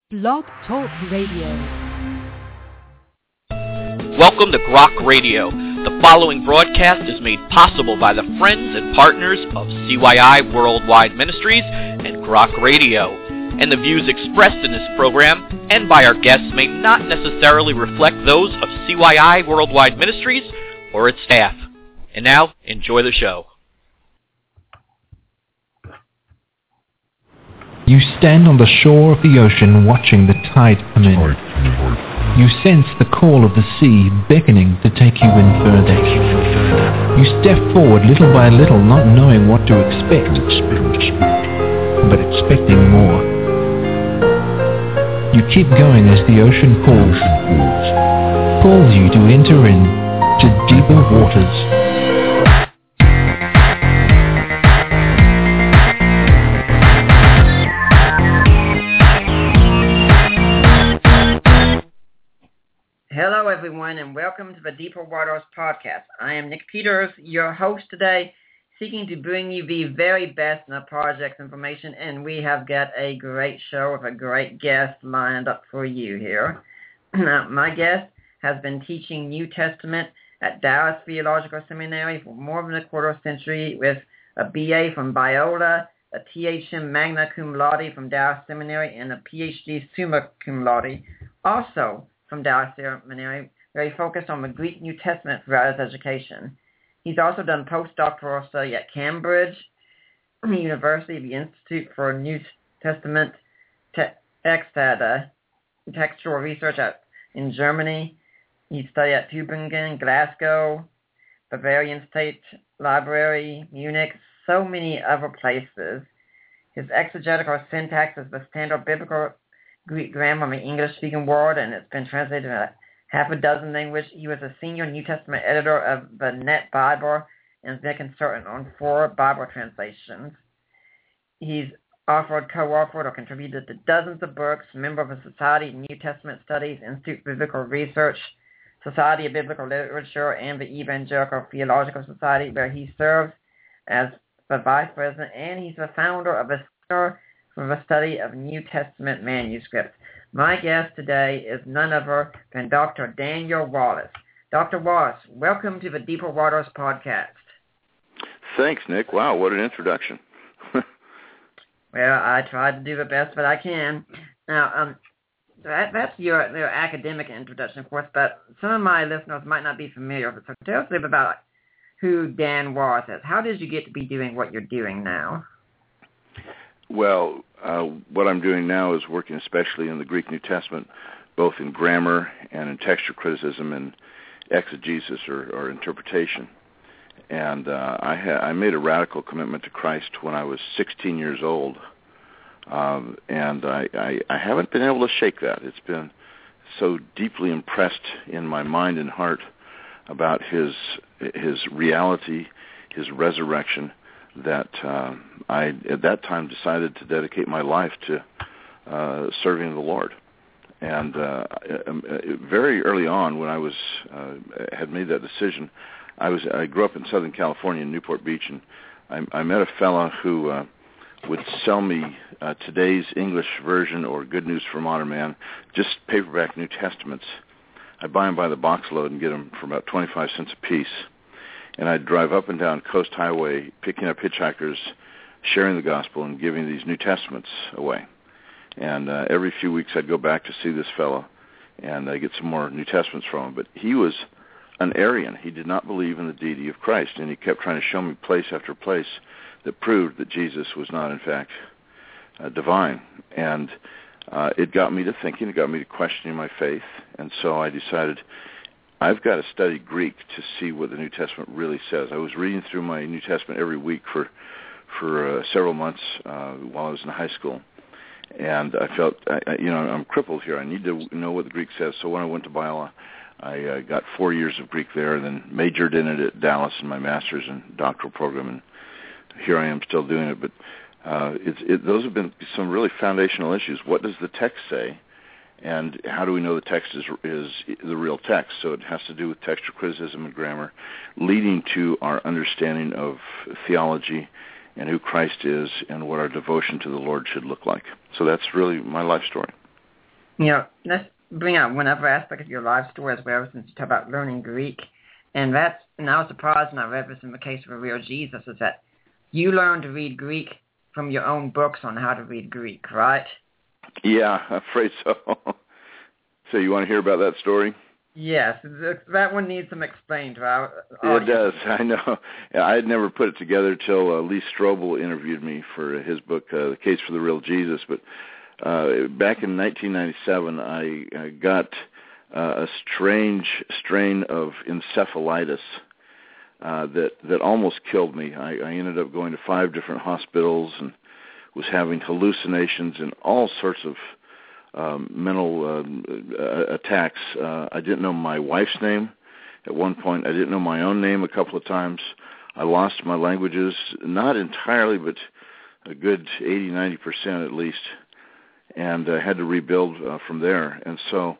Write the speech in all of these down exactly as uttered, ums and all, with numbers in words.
Blog Talk Radio. Welcome to Grok Radio. The following broadcast is made possible by the friends and partners of C Y I Worldwide Ministries and Grok Radio. And the views expressed in this program and by our guests may not necessarily reflect those of C Y I Worldwide Ministries or its staff. And now, enjoy the show. You stand on the shore of the ocean watching the tide come in. You sense the call of the sea beckoning to take you in further. You step forward little by little, not knowing what to expect, but expecting more. You keep going as the ocean pulls, pulls you to enter in to deeper waters. Hello, everyone, and welcome to the Deeper Waters podcast. I am Nick Peters, your host today, seeking to bring you the very best in the project's information, and we have got a great show with a great guest lined up for you here. Now, my guest has been teaching New Testament at Dallas Theological Seminary for more than a quarter century with a B A from Biola, a T H M magna cum laude from Dallas Seminary, and a P H D summa cum laude, also from Dallas Seminary, where he focused on the Greek New Testament throughout his education. He's also done postdoctoral study at Cambridge University, the Institute for New Testament Text at uh, Textual Research at, in Germany. He studied at Tübingen, Glasgow, Bavarian State Library, Munich, so many other places. His exegetical syntax is the standard biblical Greek grammar of the English-speaking world, and it's been translated in half a dozen languages. He was a senior New Testament editor of the Net Bible and has been a consultant on four Bible translations. He's authored, co-authored, or contributed to dozens of books, member of the Society of New Testament Studies, Institute for Biblical Research, Society of Biblical Literature, and the Evangelical Theological Society, where he serves as the vice president, and he's the founder of the Center for the Study of New Testament Manuscripts. My guest today is none other than Doctor Daniel Wallace. Doctor Wallace, welcome to the Deeper Waters podcast. Thanks, Nick. Wow, what an introduction. Well, I tried to do the best that I can. Now, um, that, that's your, your academic introduction, of course, but some of my listeners might not be familiar with it. So tell us a little bit about who Dan Wallace is. How did you get to be doing what you're doing now? Well, uh, what I'm doing now is working especially in the Greek New Testament, both in grammar and in textual criticism and exegesis or, or interpretation. And uh, I, ha- I made a radical commitment to Christ when I was sixteen years old, um, and I, I, I haven't been able to shake that. It's been so deeply impressed in my mind and heart about his his reality, his resurrection, that uh, I, at that time, decided to dedicate my life to uh, serving the Lord. And uh, very early on, when I was uh, had made that decision, I was I grew up in Southern California, in Newport Beach, and I, I met a fellow who uh, would sell me uh, today's English version or Good News for Modern Man, just paperback New Testaments. I'd buy them by the box load and get them for about twenty-five cents a piece. And I'd drive up and down Coast Highway, picking up hitchhikers, sharing the gospel, and giving these New Testaments away. And uh, every few weeks I'd go back to see this fellow, and I'd get some more New Testaments from him. But he was an Arian. He did not believe in the deity of Christ, and he kept trying to show me place after place that proved that Jesus was not, in fact, uh, divine. And uh, it got me to thinking. It got me to questioning my faith. And so I decided, I've got to study Greek to see what the New Testament really says. I was reading through my New Testament every week for for uh, several months uh, while I was in high school, and I felt, I, I, you know, I'm crippled here. I need to know what the Greek says. So when I went to Biola, I uh, got four years of Greek there, and then majored in it at Dallas in my master's and doctoral program, and here I am still doing it. But uh, it's, it, those have been some really foundational issues. What does the text say? And how do we know the text is is the real text? So it has to do with textual criticism and grammar, leading to our understanding of theology and who Christ is and what our devotion to the Lord should look like. So that's really my life story. You know, let's bring out one other aspect of your life story as well, since you talk about learning Greek. And that's, and I was surprised when I read this in the case of a real Jesus, is that you learned to read Greek from your own books on how to read Greek, right? Yeah, I'm afraid so. So you want to hear about that story? Yes, that one needs some explained to our audience. It does, I know. I had never put it together till uh, Lee Strobel interviewed me for his book, uh, The Case for the Real Jesus. But uh, back in nineteen ninety-seven, I, I got uh, a strange strain of encephalitis uh, that, that almost killed me. I, I ended up going to five different hospitals and was having hallucinations and all sorts of Um, mental um, uh, attacks. Uh, I didn't know my wife's name at one point. I didn't know my own name a couple of times. I lost my languages, not entirely, but a good eighty, ninety percent at least, and I had to rebuild uh, from there. And so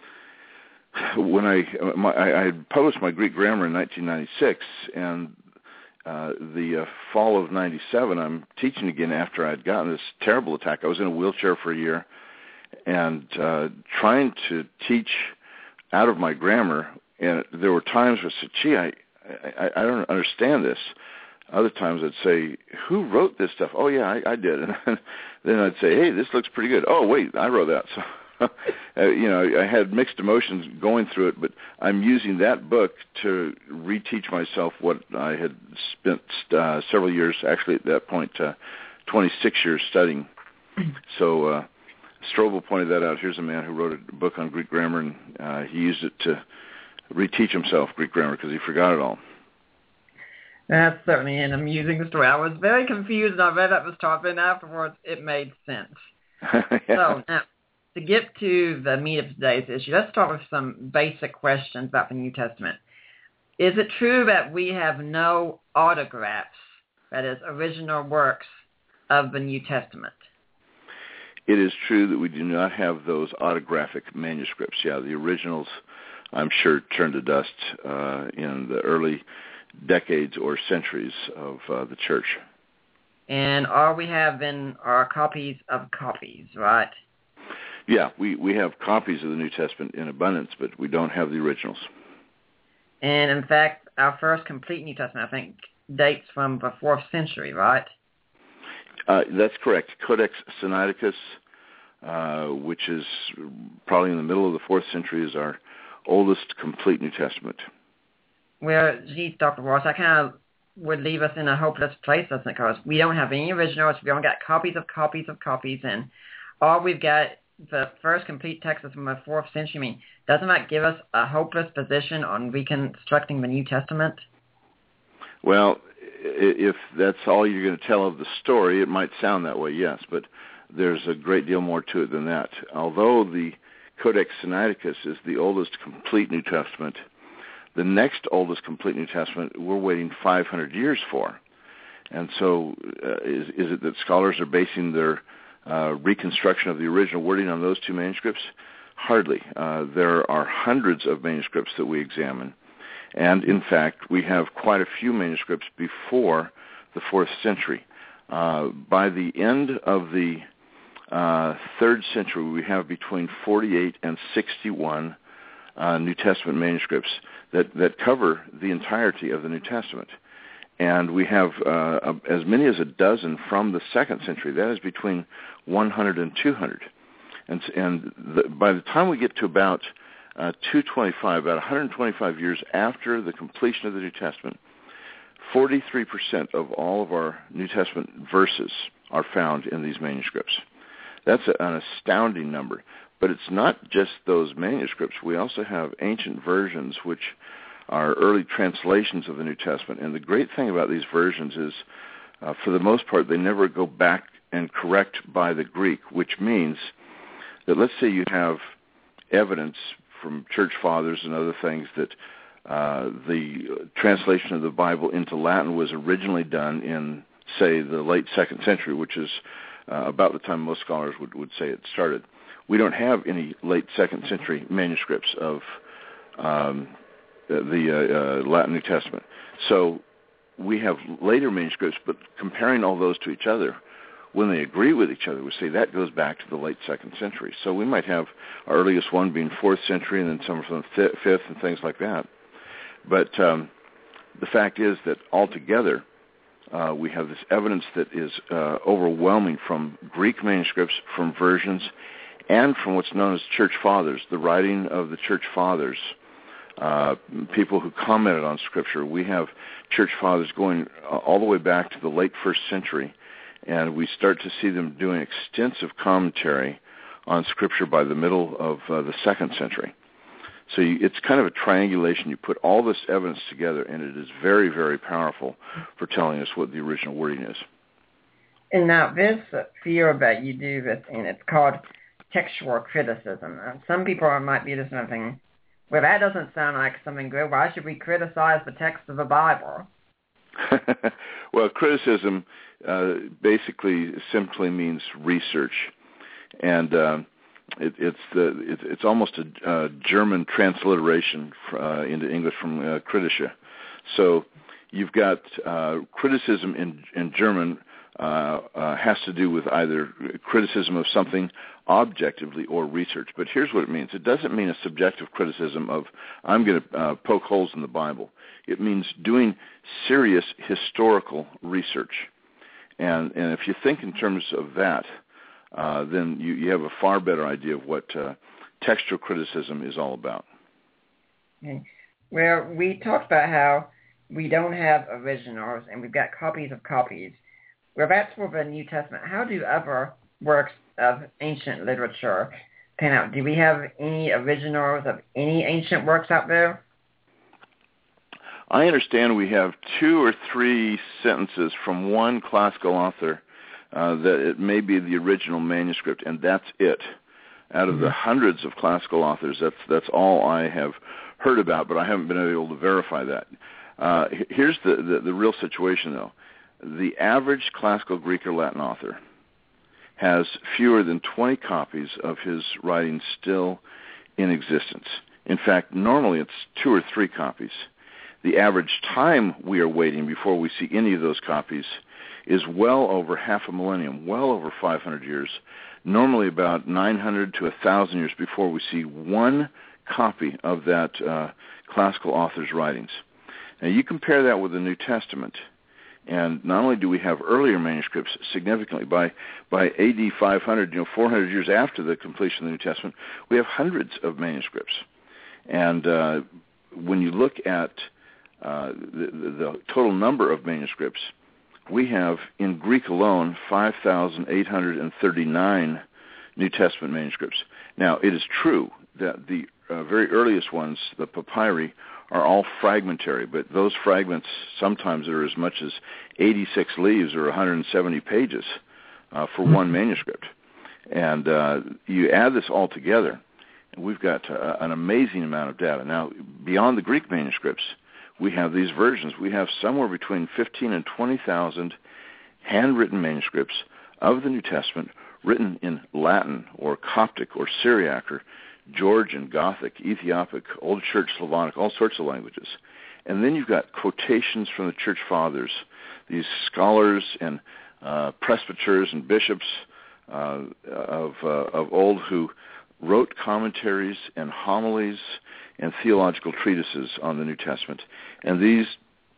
when I, my, I had published my Greek grammar in nineteen ninety-six, and uh, the uh, fall of ninety-seven, I'm teaching again after I'd gotten this terrible attack. I was in a wheelchair for a year, and uh, trying to teach out of my grammar, and there were times where I said, gee, I, I, I don't understand this. Other times I'd say, who wrote this stuff? Oh, yeah, I, I did. And then I'd say, hey, this looks pretty good. Oh, wait, I wrote that. So, uh, you know, I had mixed emotions going through it, but I'm using that book to reteach myself what I had spent uh, several years, actually at that point, uh, twenty-six years studying. So, uh, Strobel pointed that out. Here's a man who wrote a book on Greek grammar, and uh, he used it to reteach himself Greek grammar because he forgot it all. That's certainly an amusing story. I was very confused, and I read that was taught, and afterwards it made sense. Yeah. So now, to get to the meat of today's issue, let's start with some basic questions about the New Testament. Is it true that we have no autographs, that is, original works of the New Testament? It is true that we do not have those autographic manuscripts. Yeah, the originals, I'm sure, turned to dust uh, in the early decades or centuries of uh, the church. And all we have then are copies of copies, right? Yeah, we, we have copies of the New Testament in abundance, but we don't have the originals. And in fact, our first complete New Testament, I think, dates from the fourth century, right? Uh, that's correct. Codex Sinaiticus, uh, which is probably in the middle of the fourth century, is our oldest complete New Testament. Well, geez, Doctor Ross, that kind of would leave us in a hopeless place, doesn't it? Because we don't have any originals. We only got copies of copies of copies, and all we've got, the first complete text is from the fourth century. I mean, doesn't that give us a hopeless position on reconstructing the New Testament? Well, if that's all you're going to tell of the story, it might sound that way, yes, but there's a great deal more to it than that. Although the Codex Sinaiticus is the oldest complete New Testament, the next oldest complete New Testament we're waiting five hundred years for. And so uh, is, is it that scholars are basing their uh, reconstruction of the original wording on those two manuscripts? Hardly. Uh, there are hundreds of manuscripts that we examine. And, in fact, we have quite a few manuscripts before the fourth century. Uh, by the end of the uh, third century, we have between forty-eight and sixty-one uh, New Testament manuscripts that, that cover the entirety of the New Testament. And we have uh, as many as a dozen from the second century. That is between one hundred and two hundred. And, and the, by the time we get to about Uh, two twenty-five, about one hundred twenty-five years after the completion of the New Testament, forty-three percent of all of our New Testament verses are found in these manuscripts. That's a, an astounding number. But it's not just those manuscripts. We also have ancient versions, which are early translations of the New Testament. And the great thing about these versions is, uh, for the most part, they never go back and correct by the Greek, which means that let's say you have evidence from church fathers and other things that uh, the translation of the Bible into Latin was originally done in, say, the late second century, which is uh, about the time most scholars would, would say it started. We don't have any late second century manuscripts of um, the uh, uh, Latin New Testament. So we have later manuscripts, but comparing all those to each other, when they agree with each other, we say that goes back to the late second century. So we might have our earliest one being fourth century, and then some from the fifth and things like that. But um, the fact is that altogether, uh, we have this evidence that is uh, overwhelming from Greek manuscripts, from versions, and from what's known as church fathers, the writing of the church fathers, uh, people who commented on Scripture. We have church fathers going uh, all the way back to the late first century, and we start to see them doing extensive commentary on Scripture by the middle of uh, the second century. So you, it's kind of a triangulation. You put all this evidence together, and it is very, very powerful for telling us what the original wording is. And now this field that you do this in, it's called textual criticism. Uh, some people might be just thinking, well, that doesn't sound like something good. Why should we criticize the text of the Bible? Well, criticism uh, basically simply means research, and uh, it, it's the it, it's almost a uh, German transliteration uh, into English from uh, kritische. So you've got uh, criticism in in German uh, uh, has to do with either criticism of something objectively or research. But here's what it means. It doesn't mean a subjective criticism of, I'm going to uh, poke holes in the Bible. It means doing serious historical research. And and if you think in terms of that, uh, then you, you have a far better idea of what uh, textual criticism is all about. Okay. Well, we talked about how we don't have originals and we've got copies of copies. Well, that's for the New Testament. How do other works of ancient literature pan out? Do we have any originals of any ancient works out there? I understand we have two or three sentences from one classical author uh, that it may be the original manuscript, and that's it. Out of mm-hmm. the hundreds of classical authors, that's that's all I have heard about, but I haven't been able to verify that. Uh, here's the, the, the real situation, though. The average classical Greek or Latin author has fewer than twenty copies of his writings still in existence. In fact, normally it's two or three copies. The average time we are waiting before we see any of those copies is well over half a millennium, well over five hundred years, normally about nine hundred to one thousand years before we see one copy of that uh, classical author's writings. Now, you compare that with the New Testament, and not only do we have earlier manuscripts significantly, by by A D five hundred, you know, four hundred years after the completion of the New Testament, we have hundreds of manuscripts. And uh, when you look at uh, the, the total number of manuscripts, we have in Greek alone five thousand eight hundred thirty-nine New Testament manuscripts. Now, it is true that the uh, very earliest ones, the papyri, are all fragmentary, but those fragments sometimes are as much as eighty-six leaves or one hundred seventy pages uh, for one manuscript. And uh, you add this all together, and we've got uh, an amazing amount of data. Now, beyond the Greek manuscripts, we have these versions. We have somewhere between fifteen and twenty thousand handwritten manuscripts of the New Testament written in Latin or Coptic or Syriac or Georgian, Gothic, Ethiopic, Old Church Slavonic, all sorts of languages. And then you've got quotations from the Church Fathers, these scholars and uh, presbyters and bishops uh, of, uh, of old who wrote commentaries and homilies and theological treatises on the New Testament. And these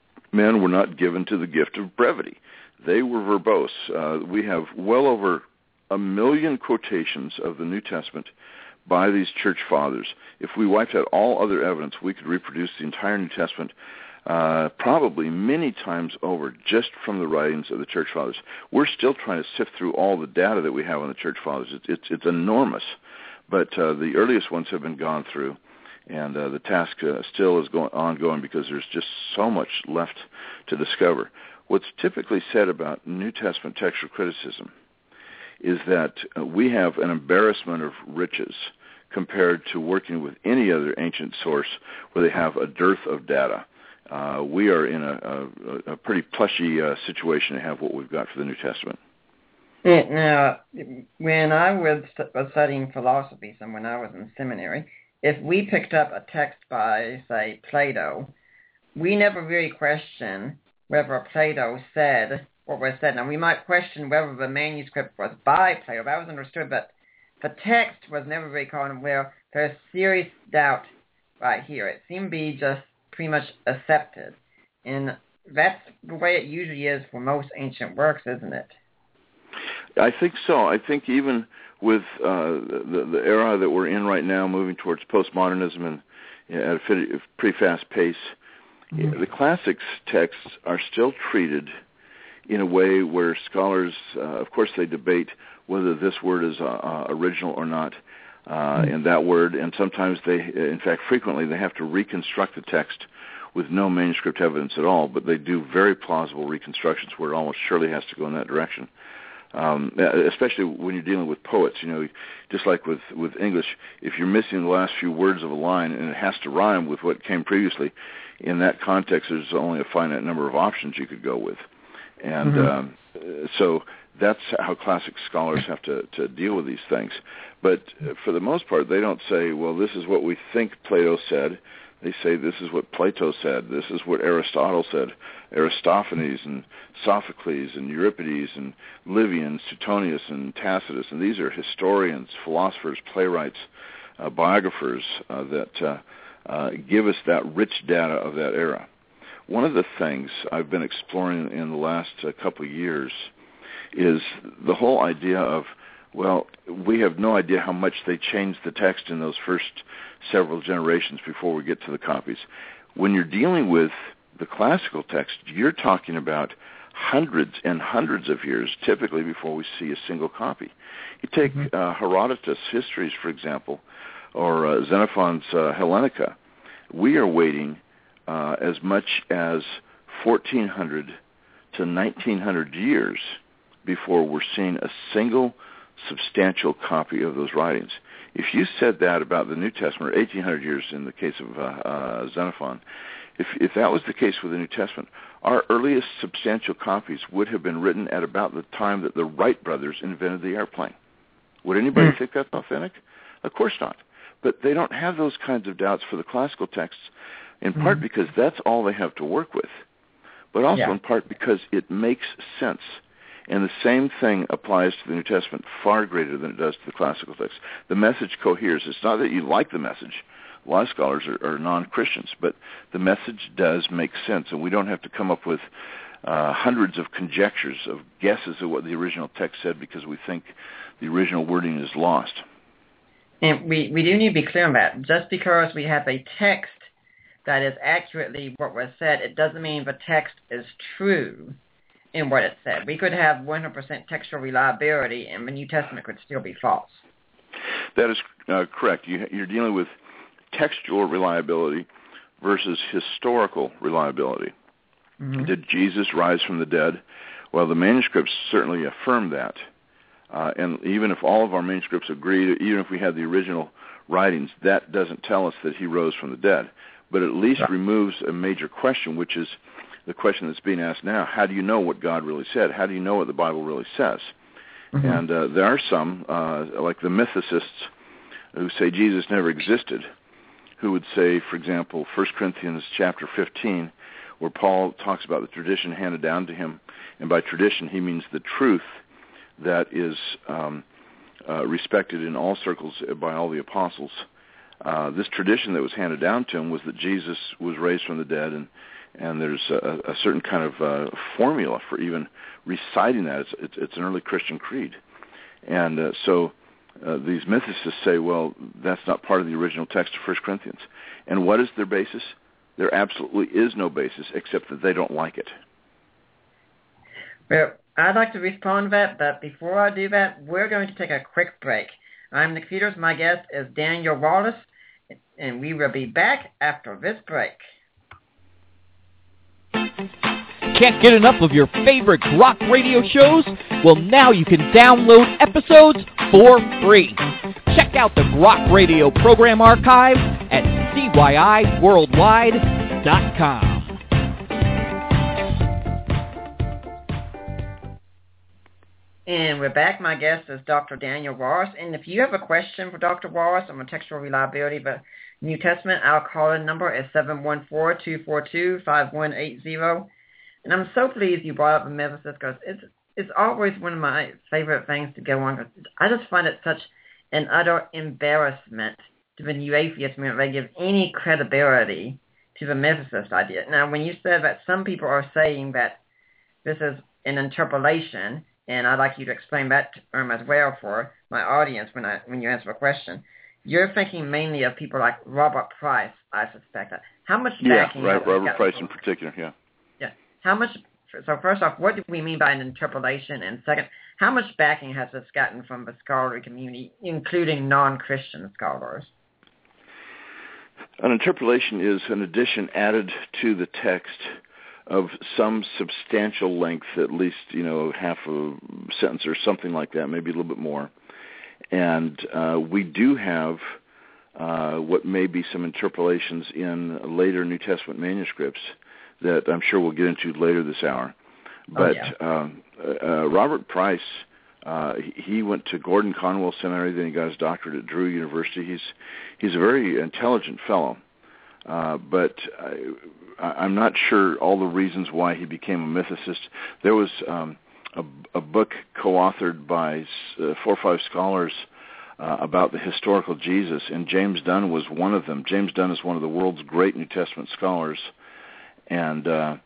men were not given to the gift of brevity. They were verbose. Uh, we have well over a million quotations of the New Testament by these church fathers. If we wiped out all other evidence, we could reproduce the entire New Testament uh, probably many times over just from the writings of the church fathers. We're still trying to sift through all the data that we have on the church fathers. It's, it's, it's enormous, but uh, the earliest ones have been gone through, and uh, the task uh, still is going, ongoing because there's just so much left to discover. What's typically said about New Testament textual criticism is that uh, we have an embarrassment of riches compared to working with any other ancient source where they have a dearth of data. Uh, we are in a, a, a pretty plushy uh, situation to have what we've got for the New Testament. Now, when I was, was studying philosophy, so when I was in seminary, if we picked up a text by, say, Plato, we never really questioned whether Plato said what was said. Now, we might question whether the manuscript was by Plato. That was understood, but the text was never very common. Where there's serious doubt right here. It seemed to be just pretty much accepted. And that's the way it usually is for most ancient works, isn't it? I think so. I think even with uh, the, the era that we're in right now, moving towards postmodernism and you know, at a pretty fast pace, mm-hmm. the classics texts are still treated in a way where scholars, uh, of course, they debate whether this word is uh, uh, original or not, uh, mm-hmm. in that word, and sometimes they, in fact, frequently they have to reconstruct the text with no manuscript evidence at all, but they do very plausible reconstructions where it almost surely has to go in that direction. Um, especially when you're dealing with poets, you know, just like with, with English, if you're missing the last few words of a line and it has to rhyme with what came previously, in that context there's only a finite number of options you could go with. And mm-hmm. um, so that's how classic scholars have to, to deal with these things. But for the most part, they don't say, well, this is what we think Plato said. They say this is what Plato said, this is what Aristotle said, Aristophanes and Sophocles and Euripides and Livy, Suetonius and Tacitus, and these are historians, philosophers, playwrights, uh, biographers uh, that uh, uh, give us that rich data of that era. One of the things I've been exploring in the last uh, couple of years is the whole idea of, well, we have no idea how much they changed the text in those first several generations before we get to the copies. When you're dealing with the classical text, you're talking about hundreds and hundreds of years, typically, before we see a single copy. You take mm-hmm. uh, Herodotus' Histories, for example, or uh, Xenophon's uh, Hellenica. We are waiting uh, as much as fourteen hundred to nineteen hundred years before we're seeing a single substantial copy of those writings. If you said that about the New Testament, or eighteen hundred years in the case of uh, uh, Xenophon, if, if that was the case with the New Testament, our earliest substantial copies would have been written at about the time that the Wright brothers invented the airplane. Would anybody mm. think that's authentic? Of course not. But they don't have those kinds of doubts for the classical texts, in mm. part because that's all they have to work with, but also yeah. in part because it makes sense. And the same thing applies to the New Testament far greater than it does to the classical text. The message coheres. It's not that you like the message. A lot of scholars are, are non-Christians, but the message does make sense, and we don't have to come up with uh, hundreds of conjectures, of guesses of what the original text said because we think the original wording is lost. And we, we do need to be clear on that. Just because we have a text that is accurately what was said, it doesn't mean the text is true in what it said. We could have one hundred percent textual reliability, and the New Testament could still be false. That is uh, correct. You, you're dealing with textual reliability versus historical reliability. Mm-hmm. Did Jesus rise from the dead? Well, the manuscripts certainly affirm that. Uh, and even if all of our manuscripts agree, even if we had the original writings, that doesn't tell us that he rose from the dead. But at least right. removes a major question, which is the question that's being asked now: how do you know what God really said? How do you know what the Bible really says? Mm-hmm. And uh, there are some, uh, like the mythicists, who say Jesus never existed, who would say, for example, First Corinthians chapter fifteen, where Paul talks about the tradition handed down to him, and by tradition he means the truth that is um, uh, respected in all circles by all the apostles. Uh, this tradition that was handed down to him was that Jesus was raised from the dead, and And there's a, a certain kind of uh, formula for even reciting that. It's, it's, it's an early Christian creed. And uh, so uh, these mythicists say, well, that's not part of the original text of First Corinthians. And what is their basis? There absolutely is no basis except that they don't like it. Well, I'd like to respond to that, but before I do that, we're going to take a quick break. I'm Nick Peters. My guest is Daniel Wallace, and we will be back after this break. Can't get enough of your favorite Grok radio shows? Well, now you can download episodes for free. Check out the Grok Radio program archive at C Y I worldwide dot com. And we're back. My guest is Doctor Daniel Wallace. And if you have a question for Doctor Wallace on the textual reliability of the New Testament, our call-in number is seven one four, two four two, five one eight zero. And I'm so pleased you brought up the Ephesus because it's, it's always one of my favorite things to go on. I just find it such an utter embarrassment to the new atheist movement. They give any credibility to the mythicist idea. Now, when you said that some people are saying that this is an interpolation, and I'd like you to explain that term as well for my audience when I when you answer a question, you're thinking mainly of people like Robert Price, I suspect. How much backing? Yeah, right, Robert Price in particular, yeah. Yeah. How much? So first off, what do we mean by an interpolation? And second, how much backing has this gotten from the scholarly community, including non-Christian scholars? An interpolation is an addition added to the text of some substantial length, at least, you know, half a sentence or something like that, maybe a little bit more. And uh, we do have uh, what may be some interpolations in later New Testament manuscripts that I'm sure we'll get into later this hour. But oh, yeah. um, uh, Robert Price, uh, he went to Gordon Conwell Seminary, then he got his doctorate at Drew University. He's he's a very intelligent fellow, uh, but I, I'm not sure all the reasons why he became a mythicist. There was um, a, a book co-authored by uh, four or five scholars uh, about the historical Jesus, and James Dunn was one of them. James Dunn is one of the world's great New Testament scholars, and uh,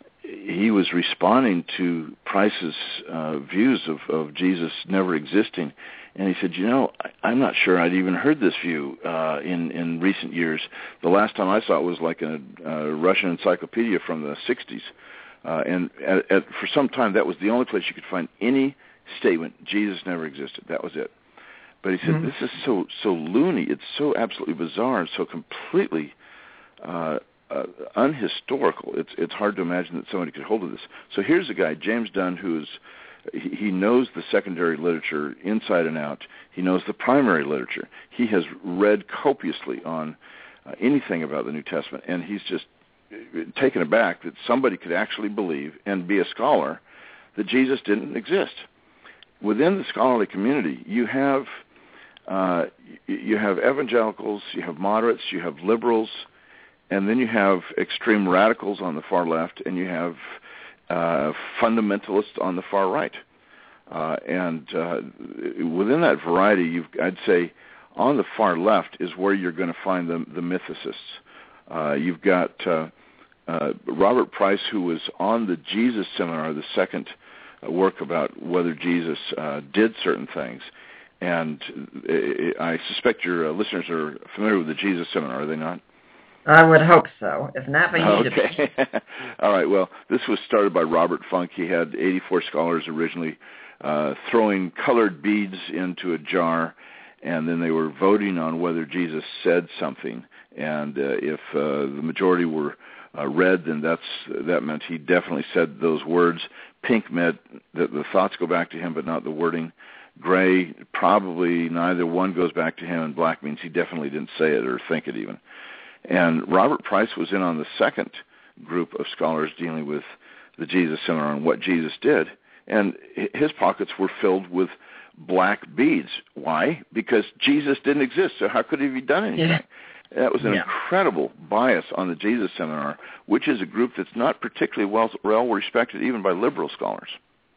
he was responding to Price's uh, views of, of Jesus never existing. And he said, you know, I, I'm not sure I'd even heard this view uh, in, in recent years. The last time I saw it was like a, a Russian encyclopedia from the sixties. Uh, and at, at, for some time, that was the only place you could find any statement, Jesus never existed. That was it. But he said, mm-hmm. this is so, so loony. It's so absolutely bizarre and so completely uh, Uh, unhistorical. It's it's hard to imagine that somebody could hold of this. So here's a guy, James Dunn, who is he, he knows the secondary literature inside and out. He knows the primary literature. He has read copiously on uh, anything about the New Testament, and he's just taken aback that somebody could actually believe and be a scholar that Jesus didn't exist. Within the scholarly community, you have uh, you have evangelicals, you have moderates, you have liberals. And then you have extreme radicals on the far left, and you have uh, fundamentalists on the far right. Uh, and uh, within that variety, you've, I'd say on the far left is where you're going to find the, the mythicists. Uh, you've got uh, uh, Robert Price, who was on the Jesus Seminar, the second work about whether Jesus uh, did certain things. And I suspect your uh, listeners are familiar with the Jesus Seminar, are they not? I would hope so. If not, they need okay. to be. All right. Well, this was started by Robert Funk. He had eighty-four scholars originally uh, throwing colored beads into a jar, and then they were voting on whether Jesus said something. And uh, if uh, the majority were uh, red, then that's that meant he definitely said those words. Pink meant that the thoughts go back to him, but not the wording. Gray, probably neither one goes back to him, and black means he definitely didn't say it or think it even. And Robert Price was in on the second group of scholars dealing with the Jesus Seminar and what Jesus did. And his pockets were filled with black beads. Why? Because Jesus didn't exist, so how could he have done anything? Yeah. That was an yeah. incredible bias on the Jesus Seminar, which is a group that's not particularly well, well respected even by liberal scholars.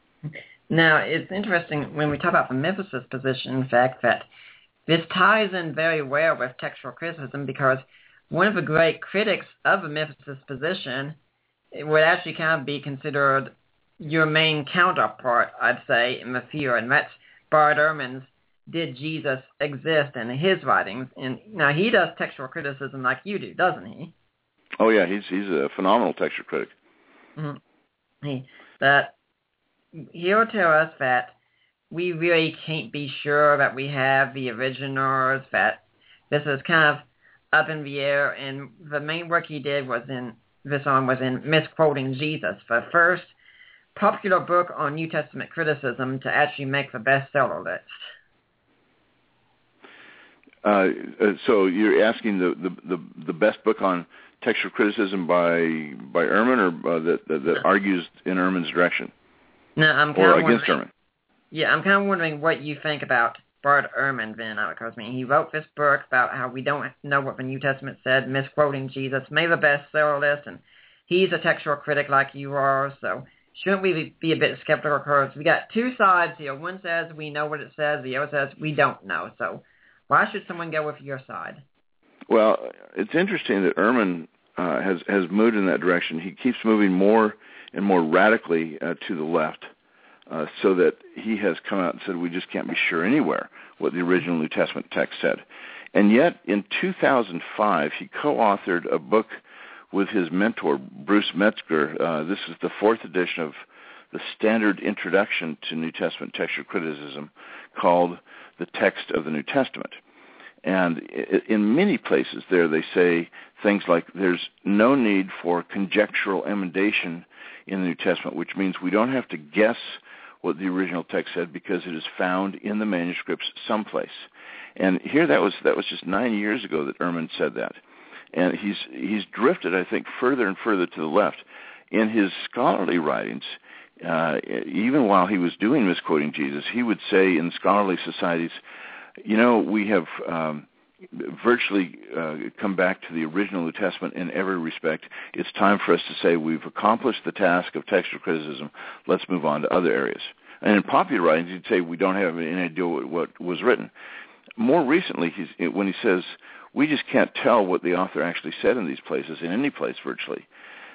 Now, it's interesting when we talk about the mythicist position, in fact, that this ties in very well with textual criticism, because one of the great critics of the mythicist position would actually kind of be considered your main counterpart, I'd say, in the field, and that's Bart Ehrman's Did Jesus Exist in his writings. And now he does textual criticism like you do, doesn't he? Oh, yeah, he's he's a phenomenal textual critic. Mm-hmm. He, but he'll tell us that we really can't be sure that we have the originals, that this is kind of up in the air, and the main work he did was in this on was in Misquoting Jesus, the first popular book on New Testament criticism to actually make the bestseller list. Uh, so you're asking the, the, the, the best book on textual criticism by by Ehrman, or uh, that, that that argues in Ehrman's direction? No, I'm kind or of against Ehrman. Yeah, I'm kind of wondering what you think about Bart Ehrman, then, because I mean, he wrote this book about how we don't know what the New Testament said, Misquoting Jesus, made the bestseller list, and he's a textual critic like you are, so shouldn't we be a bit skeptical? Because we got two sides here. One says we know what it says. The other says we don't know. So why should someone go with your side? Well, it's interesting that Ehrman uh, has, has moved in that direction. He keeps moving more and more radically uh, to the left, uh, so that he has come out and said we just can't be sure anywhere what the original New Testament text said. And yet, in two thousand five, he co-authored a book with his mentor, Bruce Metzger. Uh, this is the fourth edition of the standard introduction to New Testament textual criticism called The Text of the New Testament. And in many places there, they say things like there's no need for conjectural emendation in the New Testament, which means we don't have to guess what the original text said because it is found in the manuscripts someplace. And here that was that was just nine years ago that Ehrman said that. And he's he's drifted, I think, further and further to the left. In his scholarly writings, uh, even while he was doing Misquoting Jesus, he would say in scholarly societies, you know, we have um, virtually uh, come back to the original New Testament in every respect. It's time for us to say we've accomplished the task of textual criticism. Let's move on to other areas. And in popular writings, he'd say we don't have any idea what, what was written. More recently, he's, when he says we just can't tell what the author actually said in these places, in any place virtually,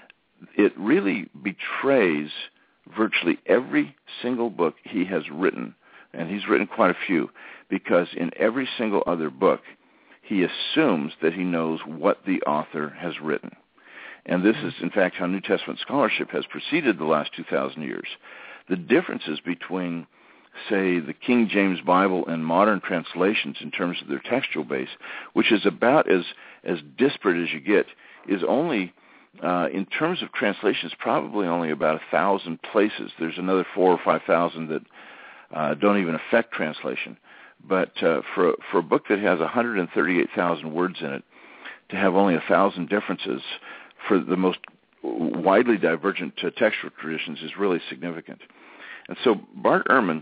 it really betrays virtually every single book he has written, and he's written quite a few, because in every single other book, he assumes that he knows what the author has written. And this is, in fact, how New Testament scholarship has proceeded the last two thousand years. The differences between, say, the King James Bible and modern translations in terms of their textual base, which is about as, as disparate as you get, is only, uh, in terms of translations, probably only about a thousand places. There's another four or five thousand that uh, don't even affect translation. But uh, for, for a book that has one hundred thirty-eight thousand words in it, to have only a thousand differences for the most widely divergent uh, textual traditions is really significant. And so Bart Ehrman,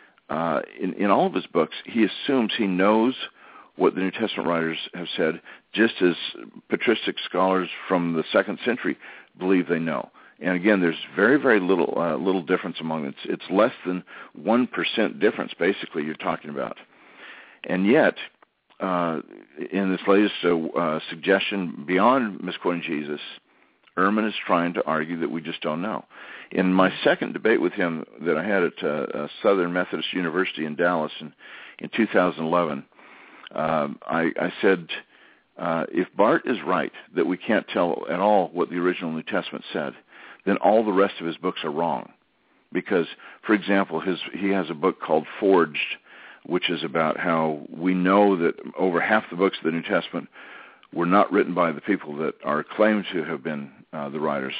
uh, in, in all of his books, he assumes he knows what the New Testament writers have said, just as patristic scholars from the second century believe they know. And again, there's very, very little uh, little difference among them. It's, it's less than one percent difference, basically, you're talking about. And yet, uh, in this latest uh, uh, suggestion, beyond Misquoting Jesus, Ehrman is trying to argue that we just don't know. In my second debate with him that I had at uh, uh, Southern Methodist University in Dallas in, in two thousand eleven, um, I, I said, uh, if Bart is right that we can't tell at all what the original New Testament said, then all the rest of his books are wrong. Because, for example, his he has a book called Forged, which is about how we know that over half the books of the New Testament were not written by the people that are claimed to have been uh, the writers,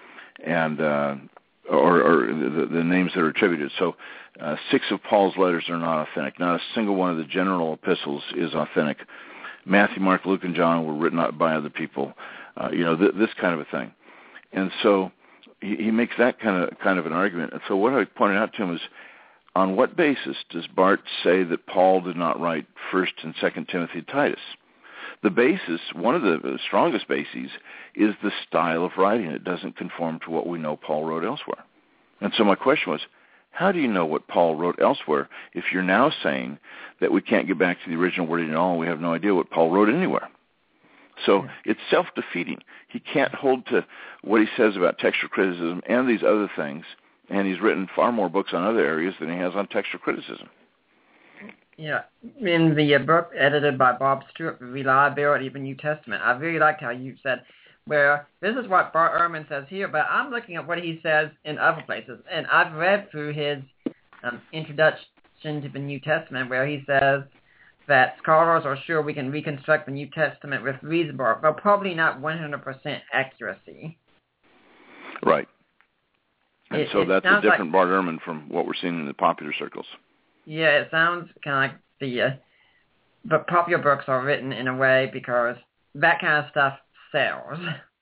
and uh, or, or the, the names that are attributed. So uh, six of Paul's letters are not authentic. Not a single one of the general epistles is authentic. Matthew, Mark, Luke, and John were written by other people. Uh, you know, th- this kind of a thing. And so he, he makes that kind of kind of an argument. And so what I pointed out to him is, on what basis does Bart say that Paul did not write First and Second Timothy and Titus? The basis, one of the strongest bases, is the style of writing. It doesn't conform to what we know Paul wrote elsewhere. And so my question was, how do you know what Paul wrote elsewhere if you're now saying that we can't get back to the original wording at all and we have no idea what Paul wrote anywhere? So it's self-defeating. He can't hold to what he says about textual criticism and these other things, and he's written far more books on other areas than he has on textual criticism. Yeah, in the uh, book edited by Bob Stewart, Reliability of the New Testament, I really liked how you said, where this is what Bart Ehrman says here, but I'm looking at what he says in other places, and I've read through his um, introduction to the New Testament, where he says that scholars are sure we can reconstruct the New Testament with reasonable, but probably not one hundred percent accuracy. Right. And it, so it that's a different like, Bart Ehrman from what we're seeing in the popular circles. Yeah, it sounds kind of like the, uh, the popular books are written in a way because that kind of stuff sells.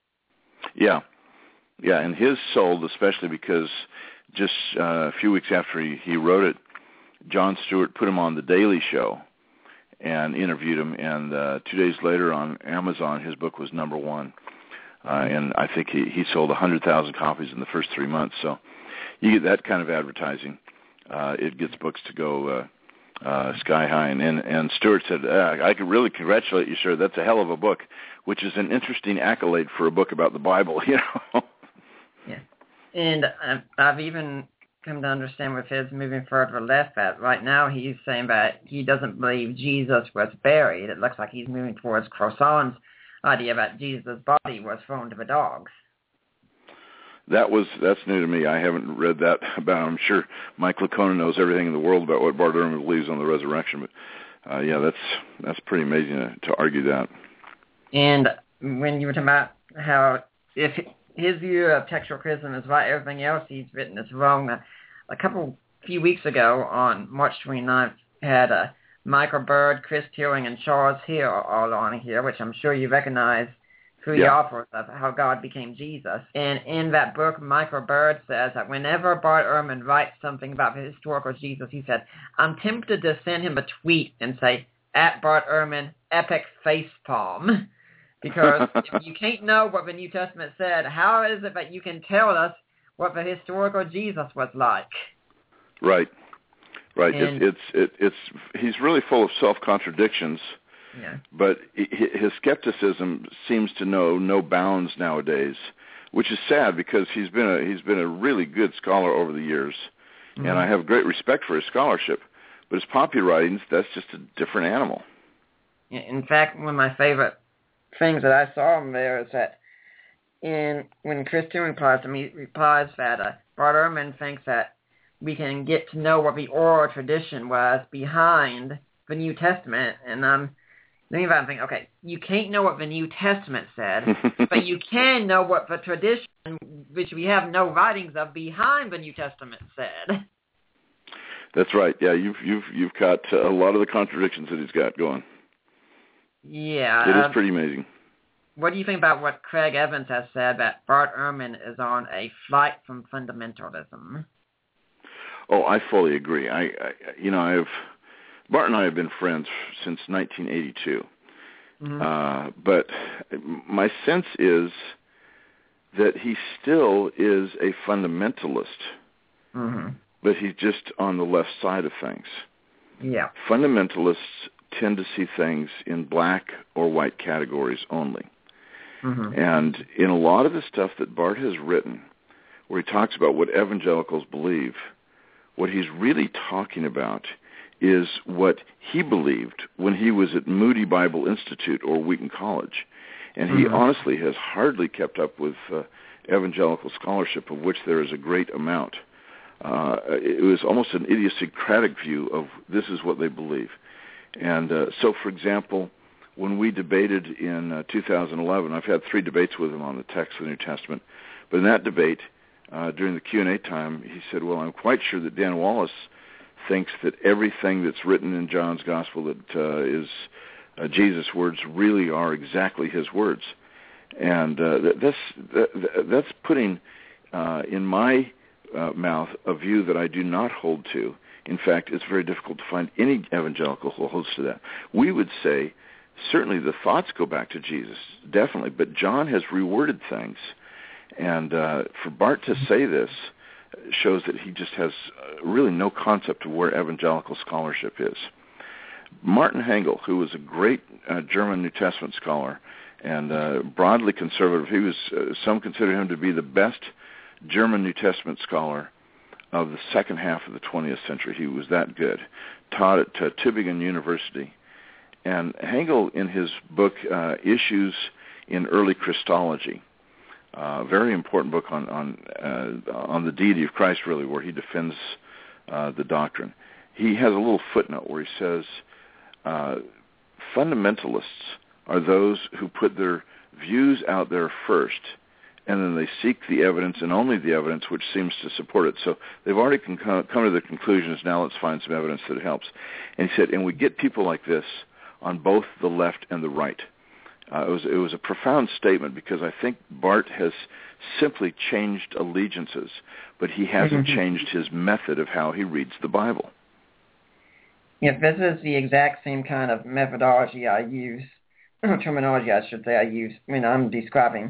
Yeah. Yeah, and his sold especially because just uh, a few weeks after he, he wrote it, Jon Stewart put him on The Daily Show and interviewed him, and uh, two days later on Amazon, his book was number one. uh, and I think he, he sold one hundred thousand copies in the first three months. So you get that kind of advertising. Uh, it gets books to go uh, uh, sky high. And, and, and Stewart said, uh, I could really congratulate you, sir. That's a hell of a book, which is an interesting accolade for a book about the Bible, you know. Yeah. And I've, I've even come to understand with his moving further left that right now he's saying that he doesn't believe Jesus was buried. It looks like he's moving towards Croissant's idea that Jesus' body was thrown to the dogs. That was that's new to me. I haven't read that about him. I'm sure Mike Licona knows everything in the world about what Bart Ehrman believes on the resurrection, but uh, yeah, that's that's pretty amazing to, to argue that. And when you were talking about how if his view of textual criticism is right, everything else he's written is wrong. A couple few weeks ago on March twenty-ninth, had uh, Michael Bird, Chris Turing, and Charles Hill all on here, which I'm sure you recognize through the yeah. authors of How God Became Jesus. And in that book, Michael Bird says that whenever Bart Ehrman writes something about the historical Jesus, he said, I'm tempted to send him a tweet and say, at Bart Ehrman, epic facepalm. Because if you can't know what the New Testament said, how is it that you can tell us what the historical Jesus was like? Right, right. And, it's it's it, it's he's really full of self-contradictions. Yeah. But his skepticism seems to know no bounds nowadays, which is sad because he's been a he's been a really good scholar over the years, mm-hmm. and I have great respect for his scholarship. But his popular writings, that's just a different animal. In fact, one of my favorite things that I saw him there is that in when Chris Turing replies to me, replies that uh, Bart Ehrman thinks that we can get to know what the oral tradition was behind the New Testament, and um. Think about it and think, okay, you can't know what the New Testament said, but you can know what the tradition, which we have no writings of, behind the New Testament said. That's right. Yeah, you've you've you've got a lot of the contradictions that he's got going. Yeah, it uh, is pretty amazing. What do you think about what Craig Evans has said that Bart Ehrman is on a flight from fundamentalism? Oh, I fully agree. I, I you know, I've. Bart and I have been friends since nineteen eighty-two, mm-hmm. uh, but my sense is that he still is a fundamentalist, mm-hmm. but he's just on the left side of things. Yeah. Fundamentalists tend to see things in black or white categories only. Mm-hmm. And in a lot of the stuff that Bart has written, where he talks about what evangelicals believe, what he's really talking about is what he believed when he was at Moody Bible Institute or Wheaton College. And he mm-hmm. honestly has hardly kept up with uh, evangelical scholarship, of which there is a great amount. Uh, it was almost an idiosyncratic view of this is what they believe. And uh, so, for example, when we debated in uh, two thousand eleven, I've had three debates with him on the text of the New Testament, but in that debate, uh, during the Q and A time, he said, well, I'm quite sure that Dan Wallace thinks that everything that's written in John's Gospel that uh, is uh, Jesus' words really are exactly his words. And uh, that's, that, that's putting uh, in my uh, mouth a view that I do not hold to. In fact, it's very difficult to find any evangelical who holds to that. We would say, certainly the thoughts go back to Jesus, definitely, but John has reworded things. And uh, for Bart to say this shows that he just has really no concept of where evangelical scholarship is. Martin Hengel, who was a great uh, German New Testament scholar and uh, broadly conservative, he was uh, some consider him to be the best German New Testament scholar of the second half of the twentieth century. He was that good. Taught at uh, Tübingen University. And Hengel, in his book, uh, Issues in Early Christology, a uh, very important book on on, uh, on the deity of Christ, really, where he defends uh, the doctrine. He has a little footnote where he says, uh, fundamentalists are those who put their views out there first, and then they seek the evidence, and only the evidence, which seems to support it. So they've already con- come to the conclusions, now let's find some evidence that helps. And he said, and we get people like this on both the left and the right. Uh, it was it was a profound statement because I think Bart has simply changed allegiances, but he hasn't mm-hmm. changed his method of how he reads the Bible. Yeah, this is the exact same kind of methodology I use, terminology I should say I use when I'm describing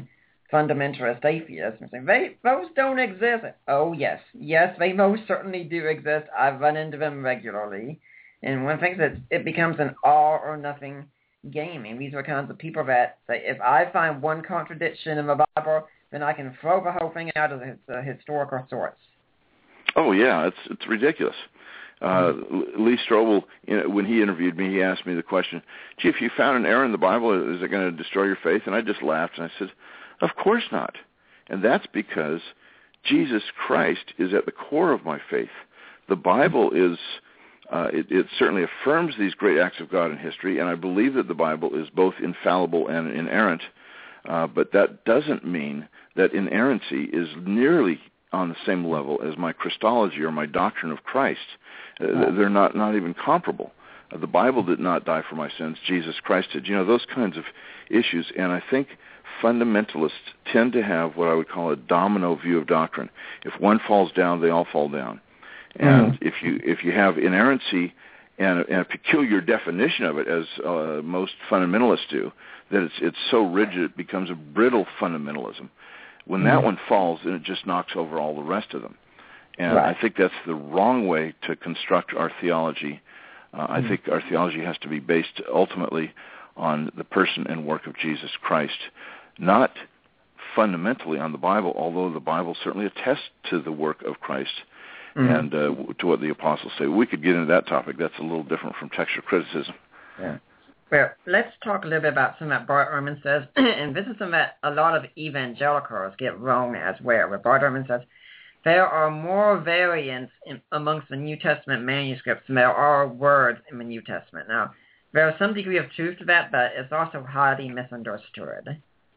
fundamentalist atheists and say, they, those don't exist. Oh, yes. Yes, they most certainly do exist. I run into them regularly. And one thing that it becomes an all or nothing game. And these are kinds of people that say, if I find one contradiction in the Bible, then I can throw the whole thing out of its uh, historical source. Oh, yeah, it's it's ridiculous. Uh, Lee Strobel, you know, when he interviewed me, he asked me the question, gee, if you found an error in the Bible, is it going to destroy your faith? And I just laughed, and I said, of course not. And that's because Jesus Christ is at the core of my faith. The Bible is, uh, it, it certainly affirms these great acts of God in history, and I believe that the Bible is both infallible and inerrant, uh, but that doesn't mean that inerrancy is nearly on the same level as my Christology or my doctrine of Christ. Uh, they're not, not even comparable. Uh, the Bible did not die for my sins. Jesus Christ did. You know, those kinds of issues. And I think fundamentalists tend to have what I would call a domino view of doctrine. If one falls down, they all fall down. And mm-hmm. if you if you have inerrancy and a, and a peculiar definition of it, as uh, most fundamentalists do, that it's it's so rigid it becomes a brittle fundamentalism. When that mm-hmm. one falls, then it just knocks over all the rest of them. And right. I think that's the wrong way to construct our theology. Uh, mm-hmm. I think our theology has to be based ultimately on the person and work of Jesus Christ, not fundamentally on the Bible, although the Bible certainly attests to the work of Christ mm-hmm. and uh, to what the apostles say. We could get into that topic. That's a little different from textual criticism. Yeah. Well, let's talk a little bit about something that Bart Ehrman says, and this is something that a lot of evangelicals get wrong as well, where Bart Ehrman says there are more variants in, amongst the New Testament manuscripts than there are words in the New Testament. Now, there is some degree of truth to that, but it's also highly misunderstood.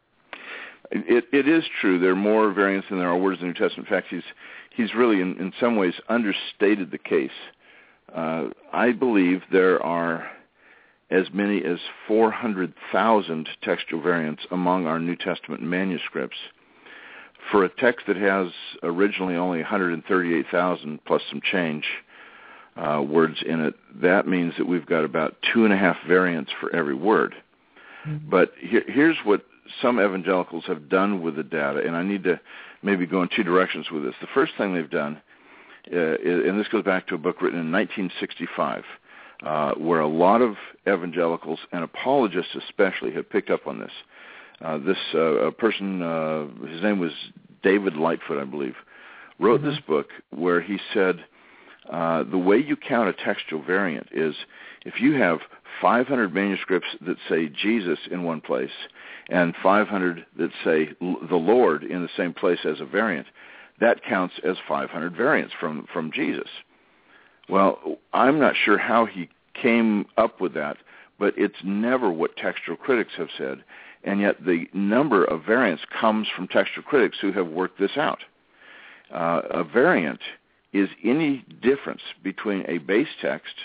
It, it is true. There are more variants than there are words in the New Testament. In fact, he's, he's really, in, in some ways, understated the case. Uh, I believe there are as many as four hundred thousand textual variants among our New Testament manuscripts. For a text that has originally only one hundred thirty-eight thousand plus some change uh, words in it, that means that we've got about two and a half variants for every word. Mm-hmm. But here, here's what some evangelicals have done with the data, and I need to maybe go in two directions with this. The first thing they've done, uh, is, and this goes back to a book written in nineteen sixty-five, Uh, where a lot of evangelicals and apologists especially have picked up on this. Uh, this uh, person, uh, his name was David Lightfoot, I believe, wrote mm-hmm. this book where he said uh, the way you count a textual variant is if you have five hundred manuscripts that say Jesus in one place and five hundred that say the Lord in the same place as a variant, that counts as five hundred variants from, from Jesus. Well, I'm not sure how he came up with that, but it's never what textual critics have said, and yet the number of variants comes from textual critics who have worked this out. Uh, a variant is any difference between a base text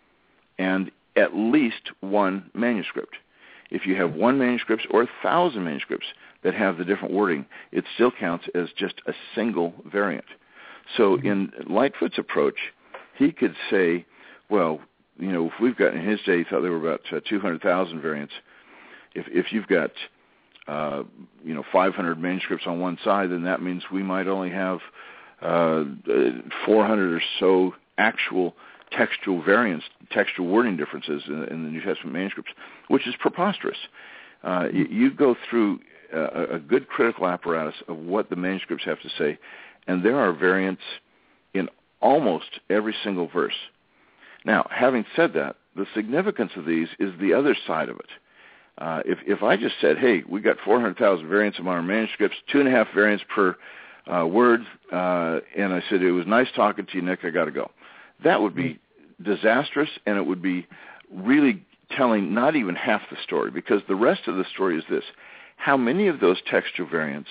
and at least one manuscript. If you have one manuscript or a thousand manuscripts that have the different wording, it still counts as just a single variant. So in Lightfoot's approach, he could say, well, you know, if we've got, in his day, he thought there were about uh, two hundred thousand variants. If if you've got, uh, you know, five hundred manuscripts on one side, then that means we might only have uh, four hundred or so actual textual variants, textual wording differences in, in the New Testament manuscripts, which is preposterous. Uh, you, you go through a, a good critical apparatus of what the manuscripts have to say, and there are variants in almost every single verse. Now, having said that, the significance of these is the other side of it. Uh, if, if I just said, hey, we got four hundred thousand variants among our manuscripts, two and a half variants per uh, word, uh, and I said, it was nice talking to you, Nick, I got to go. That would be disastrous, and it would be really telling not even half the story, because the rest of the story is this. How many of those textual variants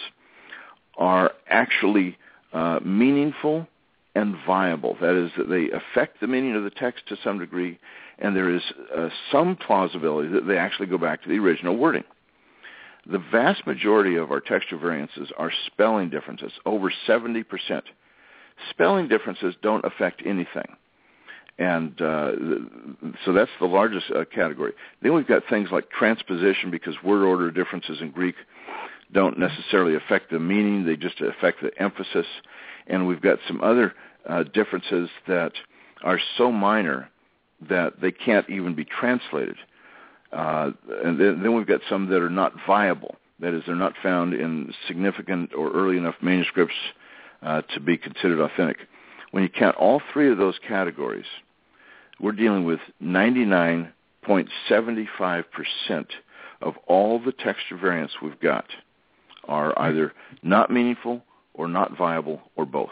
are actually uh, meaningful and viable? That is, that they affect the meaning of the text to some degree, and there is uh, some plausibility that they actually go back to the original wording. The vast majority of our textual variances are spelling differences, over seventy percent. Spelling differences don't affect anything. And uh, so that's the largest uh, category. Then we've got things like transposition, because word order differences in Greek don't necessarily affect the meaning. They just affect the emphasis. And we've got some other uh, differences that are so minor that they can't even be translated. Uh, and then, then we've got some that are not viable. That is, they're not found in significant or early enough manuscripts uh, to be considered authentic. When you count all three of those categories, we're dealing with ninety-nine point seven five percent of all the texture variants we've got are either not meaningful or not viable or both.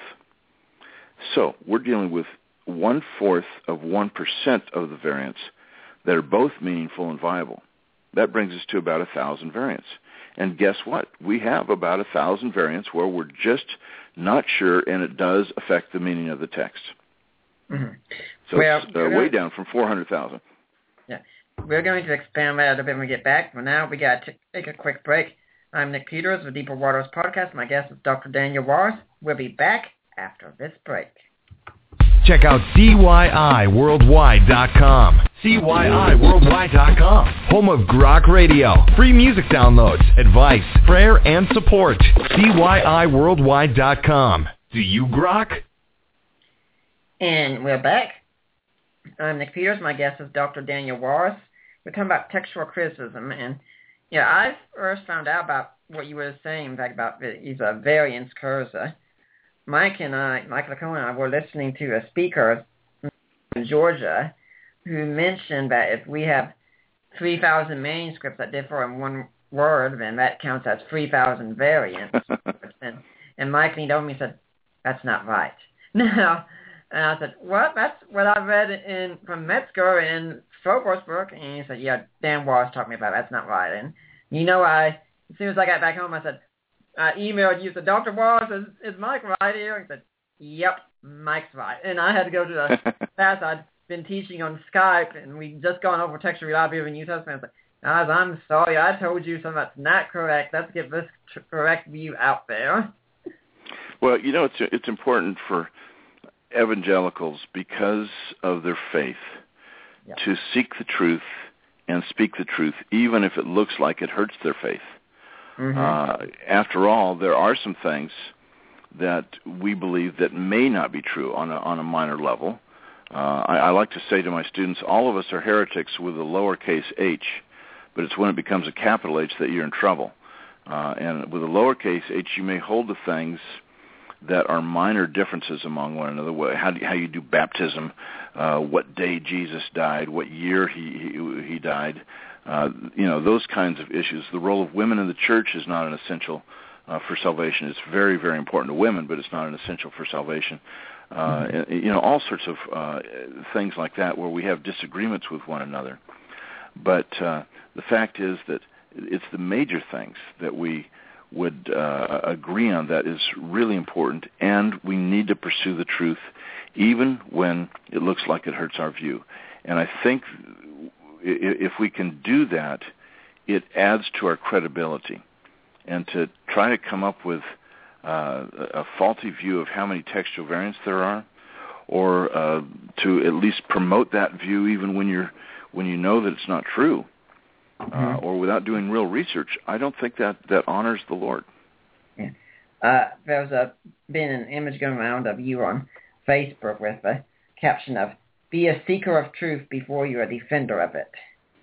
So we're dealing with one-fourth of one percent of the variants that are both meaningful and viable. That brings us to about one thousand variants. And guess what? We have about one thousand variants where we're just not sure, and it does affect the meaning of the text. Mm-hmm. So well, it's uh, way down from four hundred thousand. Yeah. We're going to expand that a bit when we get back. For now, we got to take a quick break. I'm Nick Peters with Deeper Waters Podcast. My guest is Doctor Daniel Warris. We'll be back after this break. Check out C Y I worldwide dot com. C Y I worldwide dot com. Home of Grok Radio. Free music downloads, advice, prayer, and support. C Y I worldwide dot com. Do you grok? And we're back. I'm Nick Peters. My guest is Doctor Daniel Warris. We're talking about textual criticism. And, yeah, I first found out about what you were saying, in fact, about these uh, variance curves. Uh, Mike and I, Mike Lacone and I were listening to a speaker in Georgia who mentioned that if we have three thousand manuscripts that differ in one word, then that counts as three thousand variants. and, and Mike leaned over me and said, that's not right. Now, and I said, what? That's what I read in from Metzger in Strober's book. And he said, yeah, Dan Warris taught me about it. That's not right. And, you know, I as soon as I got back home, I said, I emailed you, said, Doctor Warris, is, is Mike right here? He said, yep, Mike's right. And I had to go to the class I'd been teaching on Skype, and we'd just gone over textual reliability of the New Testament. I said, guys, I'm sorry, I told you something that's not correct. Let's get this t- correct view out there. Well, you know, it's it's important for evangelicals, because of their faith, yep. to seek the truth and speak the truth, even if it looks like it hurts their faith. Mm-hmm. Uh, after all, there are some things that we believe that may not be true on a, on a minor level. Uh, I, I like to say to my students, all of us are heretics with a lowercase h, but it's when it becomes a capital H that you're in trouble. Uh, and with a lowercase h, you may hold to things that are minor differences among one another. How do you, how you do baptism, uh, what day Jesus died, what year he he, he died. Uh, you know, those kinds of issues. The role of women in the church is not an essential uh, for salvation. It's very, very important to women, but it's not an essential for salvation. Uh, mm-hmm. You know, all sorts of uh, things like that where we have disagreements with one another. But uh, the fact is that it's the major things that we would uh, agree on that is really important, and we need to pursue the truth even when it looks like it hurts our view. And I think if we can do that, it adds to our credibility. And to try to come up with uh, a faulty view of how many textual variants there are, or uh, to at least promote that view even when you're when you know that it's not true, uh, mm-hmm. or without doing real research, I don't think that, that honors the Lord. Yeah. Uh, there's a, been an image going around of you on Facebook with the caption of, be a seeker of truth before you're a defender of it.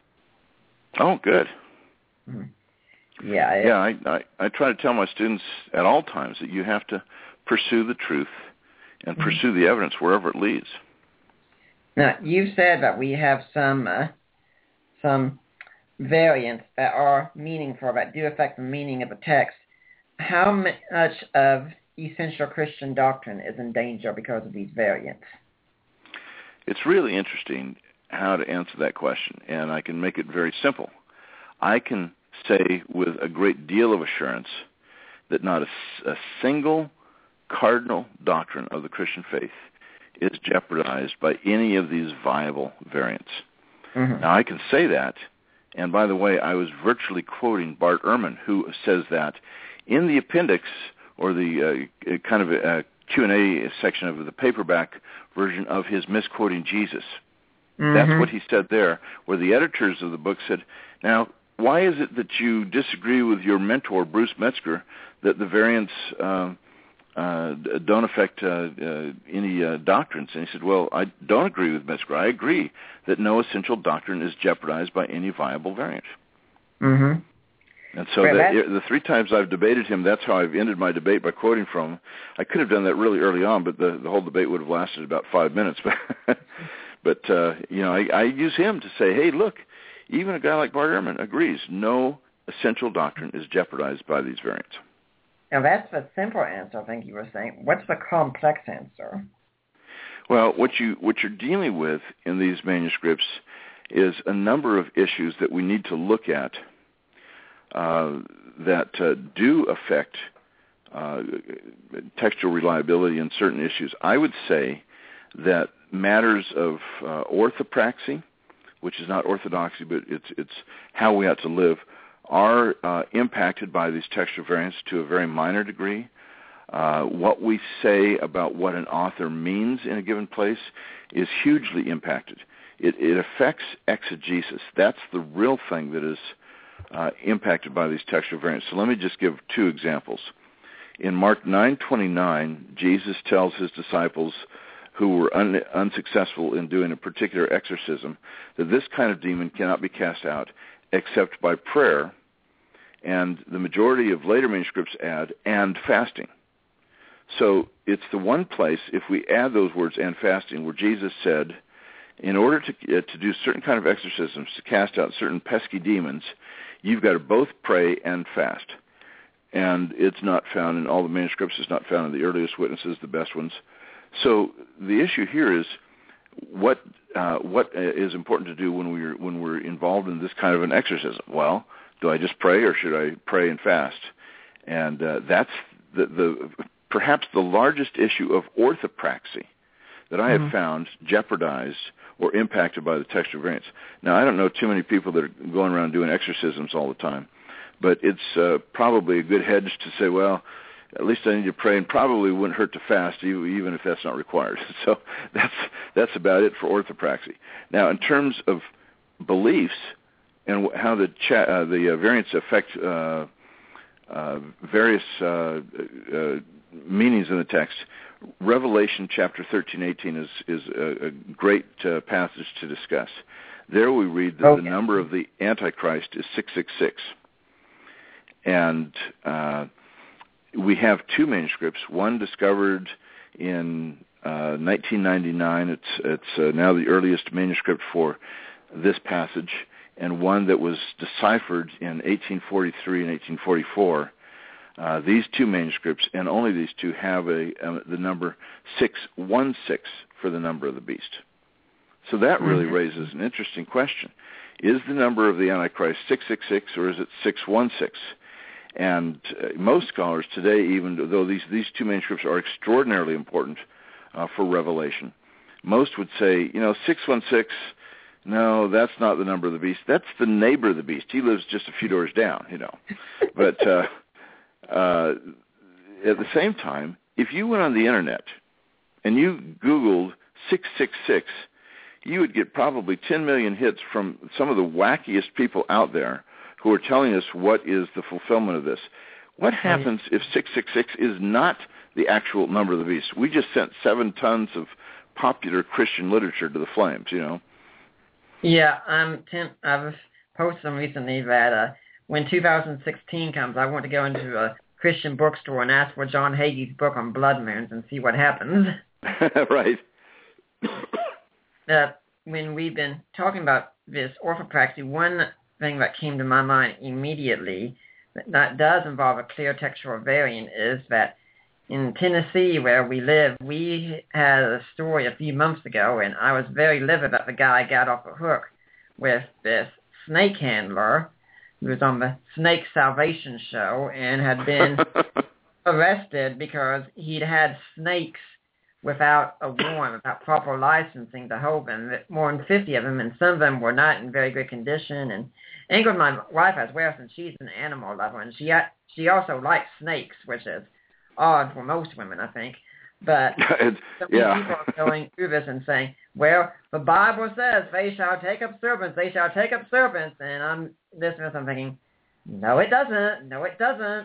Oh, good. Mm-hmm. Yeah. It, yeah, I, I, I try to tell my students at all times that you have to pursue the truth and mm-hmm. pursue the evidence wherever it leads. Now, you said that we have some uh, some variants that are meaningful, that do affect the meaning of the text. How much of essential Christian doctrine is in danger because of these variants? It's really interesting how to answer that question, and I can make it very simple. I can say with a great deal of assurance that not a, a single cardinal doctrine of the Christian faith is jeopardized by any of these viable variants. Mm-hmm. Now, I can say that, and by the way, I was virtually quoting Bart Ehrman, who says that in the appendix, or the uh, kind of a Q and A section of the paperback version of his Misquoting Jesus. Mm-hmm. That's what he said there, where the editors of the book said, now, why is it that you disagree with your mentor, Bruce Metzger, that the variants uh, uh, don't affect uh, uh, any uh, doctrines? And he said, well, I don't agree with Metzger. I agree that no essential doctrine is jeopardized by any viable variant. Mm-hmm. And so well, the, the three times I've debated him, that's how I've ended my debate, by quoting from him. I could have done that really early on, but the, the whole debate would have lasted about five minutes. But, but uh, you know, I, I use him to say, hey, look, even a guy like Bart Ehrman agrees no essential doctrine is jeopardized by these variants. Now, that's the simple answer, I think you were saying. What's the complex answer? Well, what, you, what you're dealing with in these manuscripts is a number of issues that we need to look at Uh, that uh, do affect uh, textual reliability in certain issues. I would say that matters of uh, orthopraxy, which is not orthodoxy, but it's it's how we ought to live, are uh, impacted by these textual variants to a very minor degree. Uh, what we say about what an author means in a given place is hugely impacted. It, it affects exegesis. That's the real thing that is Uh, impacted by these textual variants. So let me just give two examples. In Mark nine twenty-nine, Jesus tells his disciples who were un- unsuccessful in doing a particular exorcism that this kind of demon cannot be cast out except by prayer, and the majority of later manuscripts add, and fasting. So it's the one place, if we add those words, and fasting, where Jesus said, in order to, uh, to do certain kind of exorcisms, to cast out certain pesky demons, you've got to both pray and fast. And it's not found in all the manuscripts. It's not found in the earliest witnesses, the best ones. So the issue here is what uh, what is important to do when we're when we're involved in this kind of an exorcism. Well, do I just pray, or should I pray and fast? And uh, that's the, the perhaps the largest issue of orthopraxy that I have mm-hmm. found jeopardized or impacted by the textual variants. Now, I don't know too many people that are going around doing exorcisms all the time, but it's uh, probably a good hedge to say, well, at least I need to pray, and probably wouldn't hurt to fast, even if that's not required. So that's that's about it for orthopraxy. Now, in terms of beliefs and how the cha- uh, the uh, variants affect uh, uh, various uh, uh, meanings in the text, Revelation chapter thirteen, eighteen is, is a, a great uh, passage to discuss. There we read that okay. the number of the Antichrist is six six six. And uh, we have two manuscripts, one discovered in uh, nineteen ninety-nine. It's, it's uh, now the earliest manuscript for this passage, and one that was deciphered in eighteen forty-three and eighteen forty-four. Uh, these two manuscripts, and only these two, have a, a the number six one six for the number of the beast. So that really mm-hmm. raises an interesting question. Is the number of the Antichrist six six six, or is it six one six? And uh, most scholars today, even though these, these two manuscripts are extraordinarily important uh, for Revelation, most would say, you know, six one six, no, that's not the number of the beast. That's the neighbor of the beast. He lives just a few doors down, you know. But uh, uh, at the same time, if you went on the Internet and you Googled six six six, you would get probably ten million hits from some of the wackiest people out there who are telling us what is the fulfillment of this. What happens if six six six is not the actual number of the beast? We just sent seven tons of popular Christian literature to the flames, you know. Yeah, I'm ten- I've posted some recently that uh, when two thousand sixteen comes, I want to go into a Christian bookstore and ask for John Hagee's book on blood moons and see what happens. Right. Uh, when we've been talking about this orthopraxy, one thing that came to my mind immediately that, that does involve a clear textual variant is that in Tennessee, where we live, we had a story a few months ago, and I was very livid that the guy got off the hook with this snake handler who was on the Snake Salvation show and had been arrested because he'd had snakes without a warrant, without proper licensing to hold them, more than fifty of them, and some of them were not in very good condition. And Ingrid, my wife, as well, since she's an animal lover, and she she also likes snakes, which is odd for most women, I think. But some yeah. people are going through this and saying, well, the Bible says they shall take up serpents, they shall take up serpents, and I'm listeners, I'm thinking, no, it doesn't. No, it doesn't.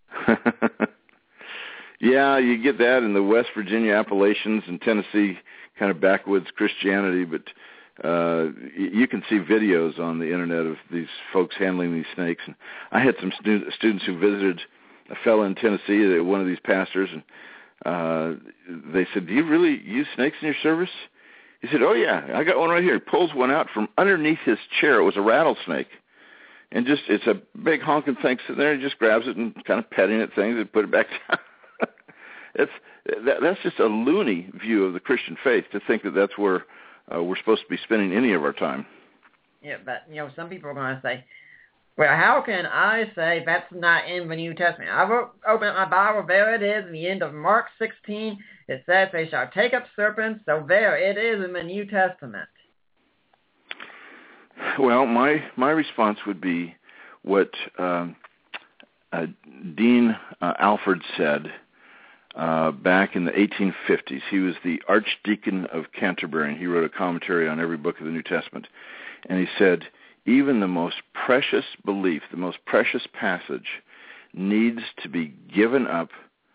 Yeah, you get that in the West Virginia Appalachians and Tennessee kind of backwoods Christianity, but uh, you can see videos on the Internet of these folks handling these snakes. And I had some stu- students who visited a fellow in Tennessee, one of these pastors, and uh, they said, do you really use snakes in your service? He said, oh, yeah, I got one right here. He pulls one out from underneath his chair. It was a rattlesnake. And just it's a big honking thing sitting there. He just grabs it and kind of petting it things and put it back down. It's, that, that's just a loony view of the Christian faith to think that that's where uh, we're supposed to be spending any of our time. Yeah, but, you know, some people are going to say, well, how can I say that's not in the New Testament? I've opened up my Bible. There it is in the end of Mark sixteen. It says they shall take up serpents. So there it is in the New Testament. Well, my, my response would be what um, uh, Dean uh, Alford said Uh, back in the eighteen fifties. He was the Archdeacon of Canterbury, and he wrote a commentary on every book of the New Testament. And he said, even the most precious belief, the most precious passage, needs to be given up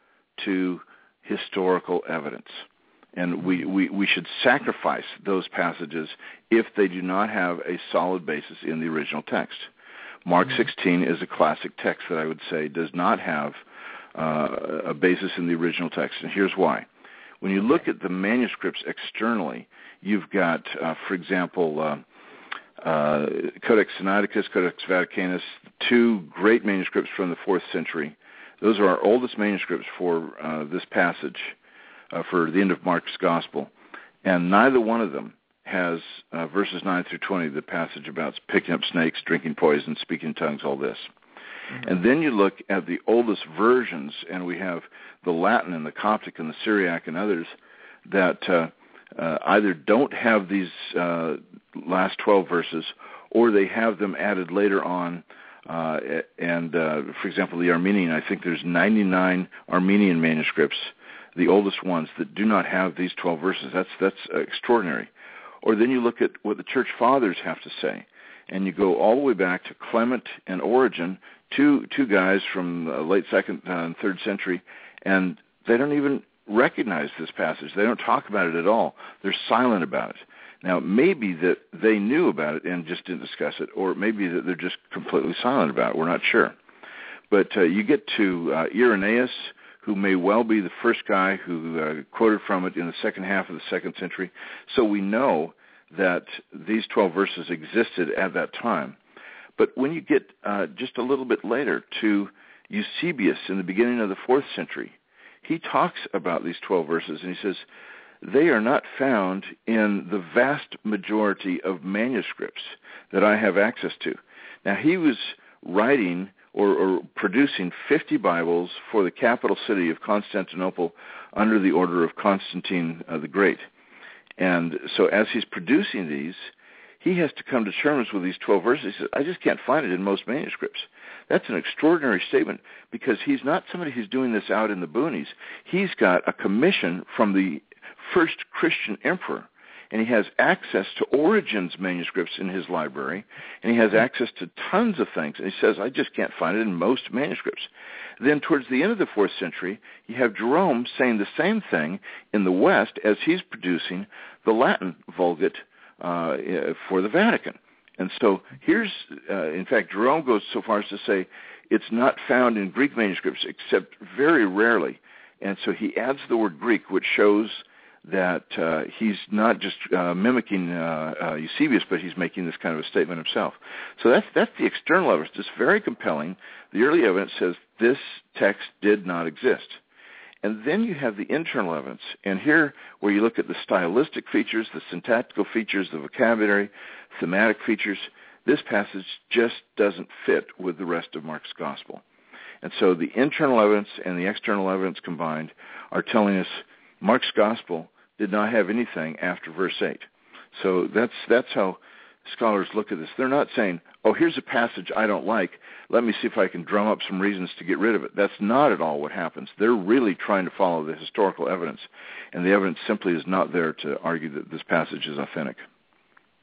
to historical evidence. And we, we, we should sacrifice those passages if they do not have a solid basis in the original text. Mark sixteen is a classic text that I would say does not have Uh, a basis in the original text, and here's why. When you look at the manuscripts externally, you've got, uh, for example, uh, uh, Codex Sinaiticus, Codex Vaticanus, two great manuscripts from the fourth century. Those are our oldest manuscripts for uh, this passage, uh, for the end of Mark's Gospel, and neither one of them has uh, verses nine through twenty, the passage about picking up snakes, drinking poison, speaking in tongues, all this. And then you look at the oldest versions, and we have the Latin and the Coptic and the Syriac and others that uh, uh, either don't have these uh, last twelve verses, or they have them added later on. Uh, and, uh, for example, the Armenian, I think there's ninety-nine Armenian manuscripts, the oldest ones, that do not have these twelve verses. That's, that's extraordinary. Or then you look at what the Church Fathers have to say, and you go all the way back to Clement and Origen, two two guys from the late second and uh, third century, and they don't even recognize this passage. They don't talk about it at all. They're silent about it. Now, maybe that they knew about it and just didn't discuss it, or maybe that they're just completely silent about it. We're not sure. But uh, you get to uh, Irenaeus, who may well be the first guy who uh, quoted from it in the second half of the second century. So we know that these twelve verses existed at that time. But when you get uh, just a little bit later to Eusebius in the beginning of the fourth century, he talks about these twelve verses, and he says, they are not found in the vast majority of manuscripts that I have access to. Now, he was writing or, or producing fifty Bibles for the capital city of Constantinople under the order of Constantine uh, the Great. And so as he's producing these, he has to come to terms with these twelve verses. He says, I just can't find it in most manuscripts. That's an extraordinary statement, because he's not somebody who's doing this out in the boonies. He's got a commission from the first Christian emperor, and he has access to Origen's manuscripts in his library, and he has access to tons of things. And he says, I just can't find it in most manuscripts. Then towards the end of the fourth century, you have Jerome saying the same thing in the West as he's producing the Latin Vulgate uh, for the Vatican. And so here's, uh, in fact, Jerome goes so far as to say it's not found in Greek manuscripts except very rarely. And so he adds the word Greek, which shows that uh, he's not just uh, mimicking uh, uh, Eusebius, but he's making this kind of a statement himself. So that's that's the external evidence. It's very compelling. The early evidence says this text did not exist. And then you have the internal evidence. And here, where you look at the stylistic features, the syntactical features, the vocabulary, thematic features, this passage just doesn't fit with the rest of Mark's gospel. And so the internal evidence and the external evidence combined are telling us Mark's gospel did not have anything after verse eight. So that's that's how scholars look at this. They're not saying, oh, here's a passage I don't like. Let me see if I can drum up some reasons to get rid of it. That's not at all what happens. They're really trying to follow the historical evidence, and the evidence simply is not there to argue that this passage is authentic.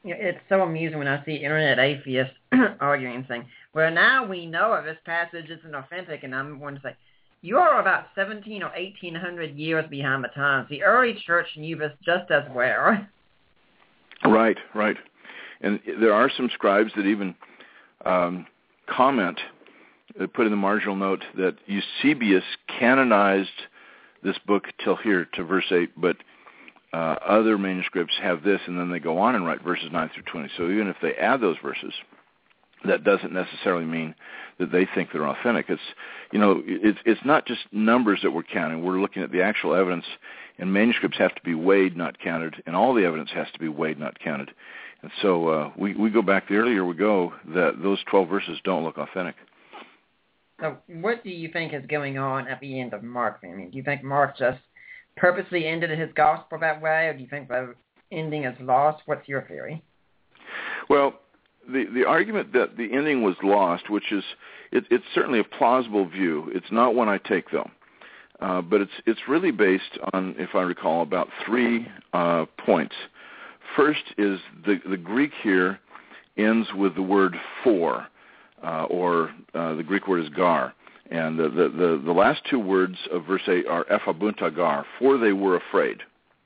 It's so amusing when I see internet atheists arguing and saying, well, now we know if this passage isn't authentic, and I'm going to say, you are about seventeen or eighteen hundred years behind the times. The early church knew this just as well. Right, right. And there are some scribes that even um, comment, uh, put in the marginal note, that Eusebius canonized this book till here, to verse eight, but uh, other manuscripts have this, and then they go on and write verses nine through twenty. So even if they add those verses, that doesn't necessarily mean that they think they're authentic. It's, you know, it's, it's not just numbers that we're counting. We're looking at the actual evidence, and manuscripts have to be weighed, not counted, and all the evidence has to be weighed, not counted. And so uh, we, we go back, the earlier we go, that those twelve verses don't look authentic. So what do you think is going on at the end of Mark? I mean, do you think Mark just purposely ended his gospel that way, or do you think the ending is lost? What's your theory? Well, the the argument that the ending was lost, which is, it, it's certainly a plausible view. It's not one I take, though. Uh, but it's it's really based on, if I recall, about three uh, points. First is the, the Greek here ends with the word for, uh, or uh, the Greek word is gar. And the, the, the, the last two words of verse eight are ephebunta gar, for they were afraid.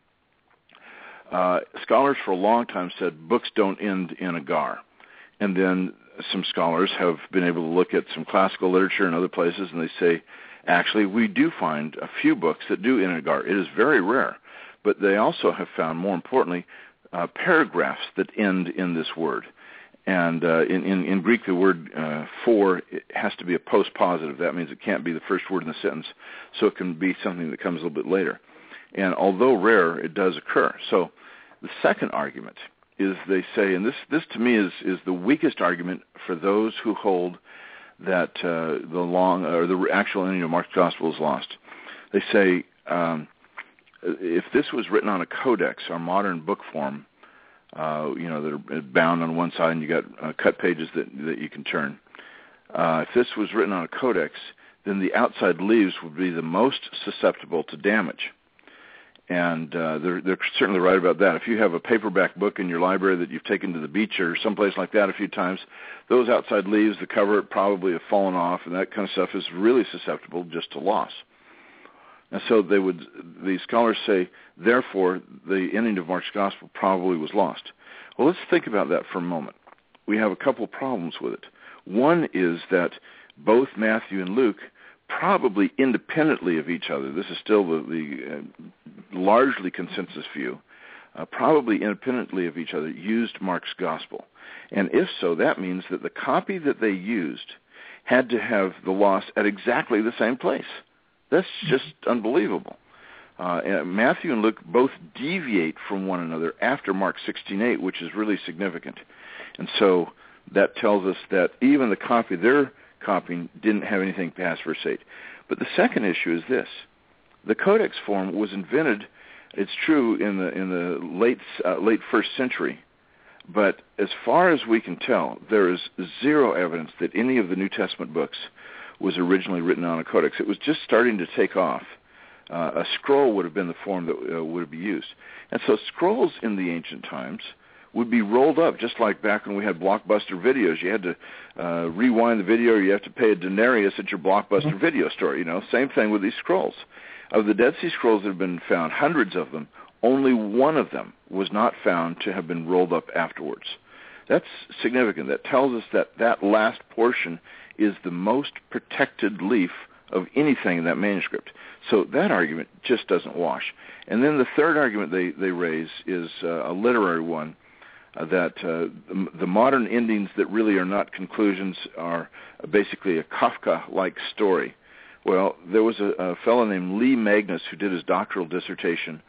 Uh, scholars for a long time said books don't end in a gar. And then some scholars have been able to look at some classical literature in other places, and they say, actually, we do find a few books that do end in a gar. It is very rare. But they also have found, more importantly, uh, paragraphs that end in this word. And uh, in, in, in Greek, the word uh, for it has to be a post-positive. That means it can't be the first word in the sentence, so it can be something that comes a little bit later. And although rare, it does occur. So the second argument is, they say, and this, this to me is, is the weakest argument for those who hold that uh, the long or the actual ending of Mark's Gospel is lost. They say, um, if this was written on a codex, our modern book form, uh, you know, that are bound on one side and you got uh, cut pages that, that you can turn. Uh, if this was written on a codex, then the outside leaves would be the most susceptible to damage. And uh, they're, they're certainly right about that. If you have a paperback book in your library that you've taken to the beach or someplace like that a few times, those outside leaves, the cover probably have fallen off, and that kind of stuff is really susceptible just to loss. And so they would, the scholars say, therefore, the ending of Mark's Gospel probably was lost. Well, let's think about that for a moment. We have a couple of problems with it. One is that both Matthew and Luke, probably independently of each other, this is still the, the uh, largely consensus view, uh, probably independently of each other, used Mark's Gospel. And if so, that means that the copy that they used had to have the loss at exactly the same place. That's just unbelievable. Uh, and Matthew and Luke both deviate from one another after Mark sixteen eight, which is really significant. And so that tells us that even the copy they're copying didn't have anything past verse eight. But the second issue is this. The codex form was invented, it's true, in the in the late uh, late first century. But as far as we can tell, there is zero evidence that any of the New Testament books was originally written on a codex. It was just starting to take off. Uh, a scroll would have been the form that uh, would be used. And so scrolls in the ancient times would be rolled up, just like back when we had Blockbuster videos. You had to uh, rewind the video, or you have to pay a denarius at your Blockbuster mm-hmm. video store. You know, same thing with these scrolls. Of the Dead Sea Scrolls that have been found, hundreds of them, only one of them was not found to have been rolled up afterwards. That's significant. That tells us that that last portion is the most protected leaf of anything in that manuscript. So that argument just doesn't wash. And then the third argument they, they raise is uh, a literary one, uh, that uh, the, the modern endings that really are not conclusions are basically a Kafka-like story. Well, there was a, a fellow named Lee Magnus who did his doctoral dissertation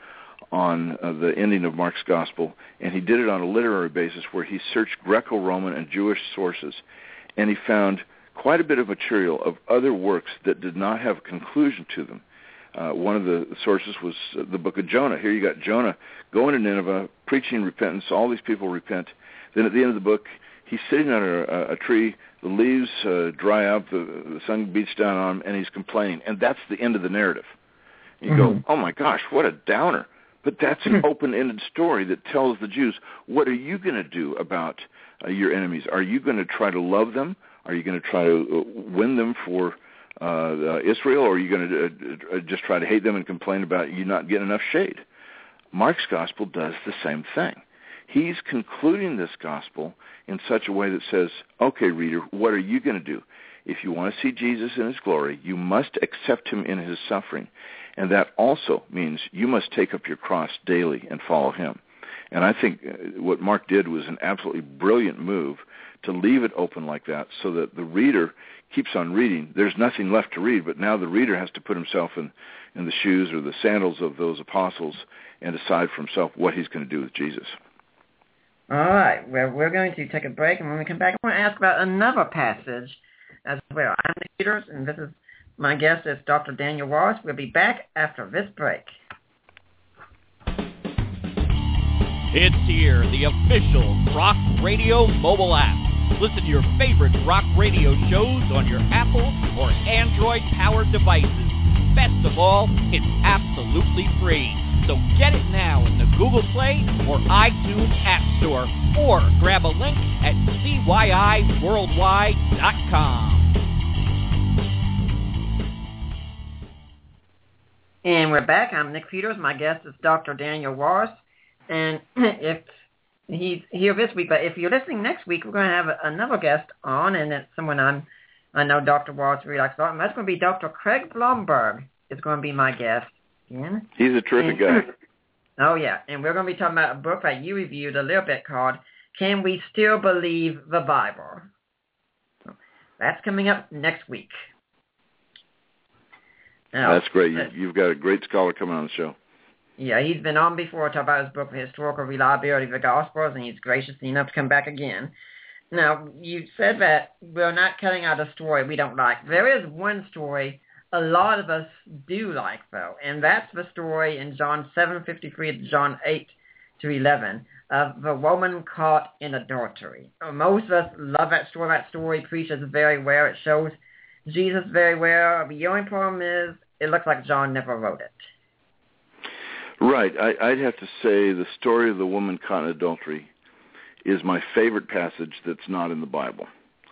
on uh, the ending of Mark's Gospel, and he did it on a literary basis where he searched Greco-Roman and Jewish sources, and he found quite a bit of material of other works that did not have a conclusion to them. Uh, one of the sources was uh, the book of Jonah. Here you got Jonah going to Nineveh, preaching repentance. All these people repent. Then at the end of the book, he's sitting under a, a tree. The leaves uh, dry up. The, the sun beats down on him, and he's complaining. And that's the end of the narrative. You mm-hmm. go, oh, my gosh, what a downer. But that's an open-ended story that tells the Jews, what are you going to do about uh, your enemies? Are you going to try to love them? Are you going to try to win them for uh, uh, Israel? Or are you going to uh, just try to hate them and complain about you not getting enough shade? Mark's gospel does the same thing. He's concluding this gospel in such a way that says, okay, reader, what are you going to do? If you want to see Jesus in his glory, you must accept him in his suffering. And that also means you must take up your cross daily and follow him. And I think what Mark did was an absolutely brilliant move to leave it open like that so that the reader keeps on reading. There's nothing left to read, but now the reader has to put himself in, in the shoes or the sandals of those apostles and decide for himself what he's going to do with Jesus. All right. Well, we're going to take a break, and when we come back, I want to ask about another passage as well. I'm Nick Peters, and this is my guest is Doctor Daniel Wallace. We'll be back after this break. It's here, the official Rock Radio mobile app. Listen to your favorite rock radio shows on your Apple or Android-powered devices. Best of all, it's absolutely free. So get it now in the Google Play or iTunes App Store, or grab a link at C Y I worldwide dot com. And we're back. I'm Nick Peters. My guest is Doctor Daniel Wallace. And if he's here this week, but if you're listening next week, we're going to have another guest on, and it's someone I'm, I know Doctor Wallace really likes a lot, and that's going to be Doctor Craig Blomberg is going to be my guest. Again. He's a terrific and, guy. Oh, yeah. And we're going to be talking about a book that you reviewed a little bit called Can We Still Believe the Bible? So that's coming up next week. Now, that's great. You, you've got a great scholar coming on the show. Yeah, he's been on before to talk about his book, The Historical Reliability of the Gospels, and he's gracious enough to come back again. Now, you said that we're not cutting out a story we don't like. There is one story a lot of us do like, though, and that's the story in John seven fifty-three to John eight to eleven of the woman caught in adultery. Most of us love that story. That story preaches very well. It shows Jesus very well. The only problem is it looks like John never wrote it. Right. I, I'd have to say the story of the woman caught in adultery is my favorite passage that's not in the Bible.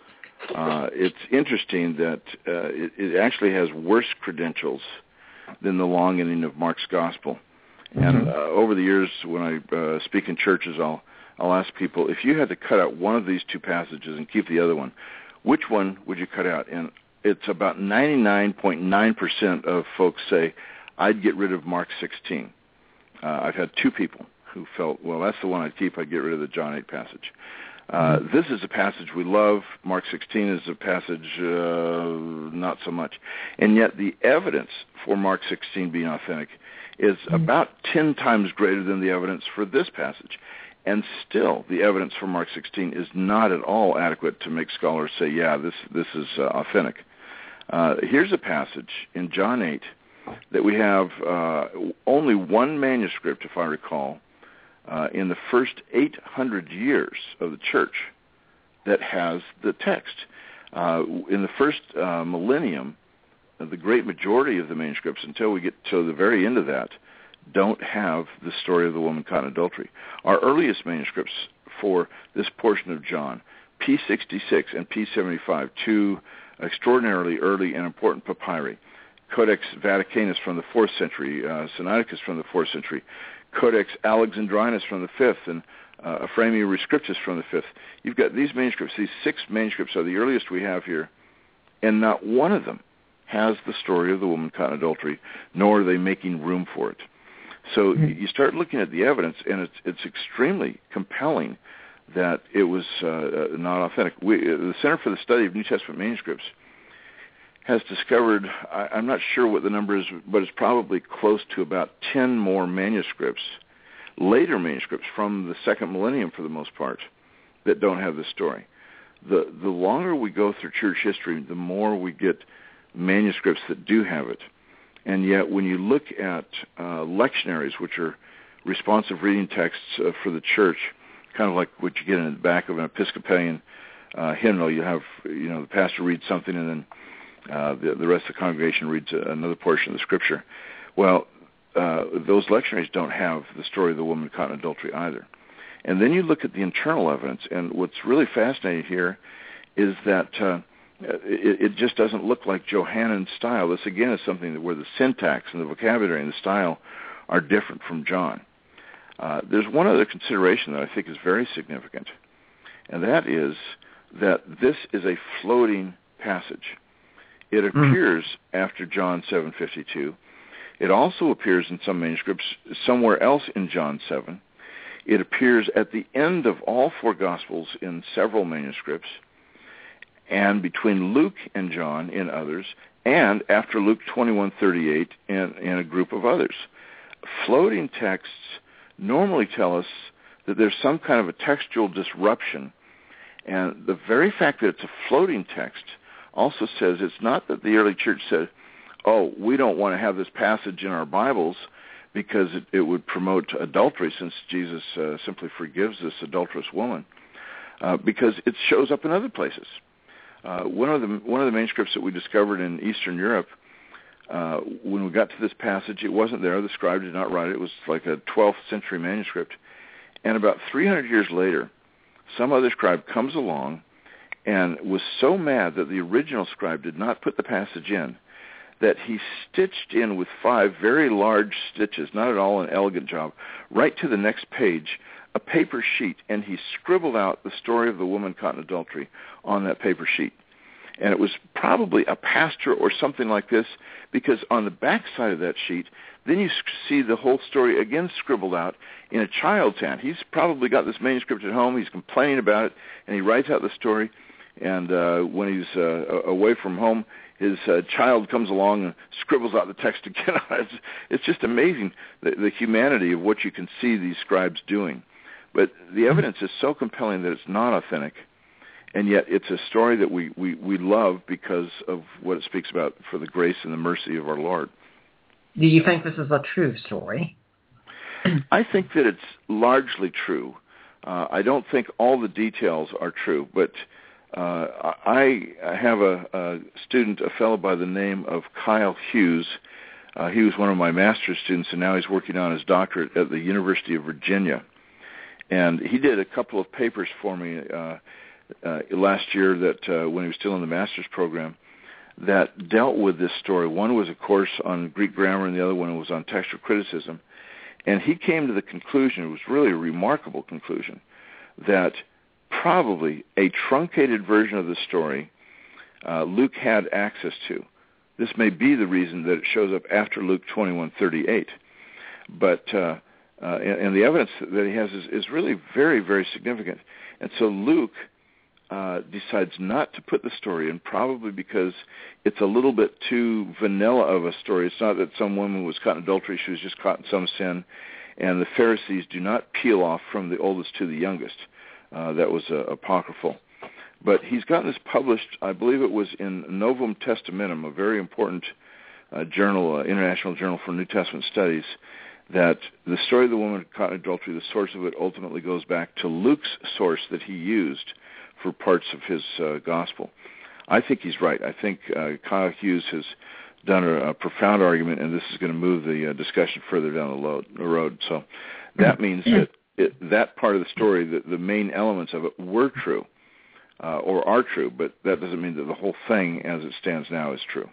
Uh, it's interesting that uh, it, it actually has worse credentials than the long ending of Mark's Gospel. Mm-hmm. And uh, over the years, when I uh, speak in churches, I'll I'll ask people, if you had to cut out one of these two passages and keep the other one, which one would you cut out? And it's about ninety-nine point nine percent of folks say, I'd get rid of Mark sixteen. Uh, I've had two people who felt, well, that's the one I'd keep. I'd get rid of the John eight passage. Uh, this is a passage we love. Mark sixteen is a passage uh, not so much. And yet the evidence for Mark sixteen being authentic is about ten times greater than the evidence for this passage. And still, the evidence for Mark sixteen is not at all adequate to make scholars say, yeah, this, this is uh, authentic. Uh, here's a passage in John eight that we have uh, only one manuscript, if I recall, Uh, in the first eight hundred years of the church that has the text. Uh, in the first uh, millennium, the great majority of the manuscripts, until we get to the very end of that, don't have the story of the woman caught in adultery. Our earliest manuscripts for this portion of John, P sixty-six and P seventy-five, two extraordinarily early and important papyri, Codex Vaticanus from the fourth century, uh, Sinaiticus from the fourth century, Codex Alexandrinus from the fifth, and uh, Ephraemi Rescriptus from the fifth. You've got these manuscripts. These six manuscripts are the earliest we have here, and not one of them has the story of the woman caught in adultery, nor are they making room for it. So mm-hmm. you start looking at the evidence, and it's, it's extremely compelling that it was uh, not authentic. We, uh, the Center for the Study of New Testament Manuscripts has discovered, I, I'm not sure what the number is, but it's probably close to about ten more manuscripts, later manuscripts from the second millennium for the most part, that don't have this story. The the longer we go through church history, the more we get manuscripts that do have it. And yet when you look at uh, lectionaries, which are responsive reading texts uh, for the church, kind of like what you get in the back of an Episcopalian uh, hymnal, you have, you know, the pastor reads something and then Uh, the, the rest of the congregation reads another portion of the Scripture. Well, uh, those lectionaries don't have the story of the woman caught in adultery either. And then you look at the internal evidence, and what's really fascinating here is that uh, it, it just doesn't look like Johannan's style. This, again, is something that where the syntax and the vocabulary and the style are different from John. Uh, there's one other consideration that I think is very significant, and that is that this is a floating passage. It appears mm. after John seven fifty-two. It also appears in some manuscripts somewhere else in John seven. It appears at the end of all four Gospels in several manuscripts, and between Luke and John in others, and after Luke twenty-one thirty-eight in, in a group of others. Floating texts normally tell us that there's some kind of a textual disruption, and the very fact that it's a floating text also says it's not that the early church said, oh, we don't want to have this passage in our Bibles because it, it would promote adultery, since Jesus uh, simply forgives this adulterous woman, uh, because it shows up in other places. Uh, one of the one of the manuscripts that we discovered in Eastern Europe, uh, when we got to this passage, it wasn't there. The scribe did not write it. It was like a twelfth century manuscript. And about three hundred years later, some other scribe comes along and was so mad that the original scribe did not put the passage in, that he stitched in with five very large stitches, not at all an elegant job, right to the next page, a paper sheet, and he scribbled out the story of the woman caught in adultery on that paper sheet. And it was probably a pastor or something like this, because on the back side of that sheet, then you see the whole story again scribbled out in a child's hand. He's probably got this manuscript at home. He's complaining about it, and he writes out the story. And uh, when he's uh, away from home, his uh, child comes along and scribbles out the text again. it's, it's just amazing, the, the humanity of what you can see these scribes doing. But the evidence is so compelling that it's not authentic, and yet it's a story that we, we, we love because of what it speaks about for the grace and the mercy of our Lord. Do you think this is a true story? I think that it's largely true. Uh, I don't think all the details are true, but uh, I have a, a student, a fellow by the name of Kyle Hughes. Uh, he was one of my master's students, and now he's working on his doctorate at the University of Virginia. And he did a couple of papers for me uh, uh, last year that uh, when he was still in the master's program that dealt with this story. One was a course on Greek grammar, and the other one was on textual criticism. And he came to the conclusion, it was really a remarkable conclusion, that probably a truncated version of the story uh, Luke had access to. This may be the reason that it shows up after Luke twenty-one thirty-eight. But, uh, uh, and, and the evidence that he has is, is really very, very significant. And so Luke uh, decides not to put the story in, probably because it's a little bit too vanilla of a story. It's not that some woman was caught in adultery, she was just caught in some sin. And the Pharisees do not peel off from the oldest to the youngest. Uh, that was uh, apocryphal. But he's gotten this published, I believe it was in Novum Testamentum, a very important uh, journal, uh, international journal for New Testament studies, that the story of the woman caught in adultery, the source of it ultimately goes back to Luke's source that he used for parts of his uh, gospel. I think he's right. I think uh, Kyle Hughes has done a, a profound argument, and this is going to move the uh, discussion further down the, load, the road. So that means that it, that part of the story, the, the main elements of it were true. Uh, or are true, but that doesn't mean that the whole thing as it stands now is true.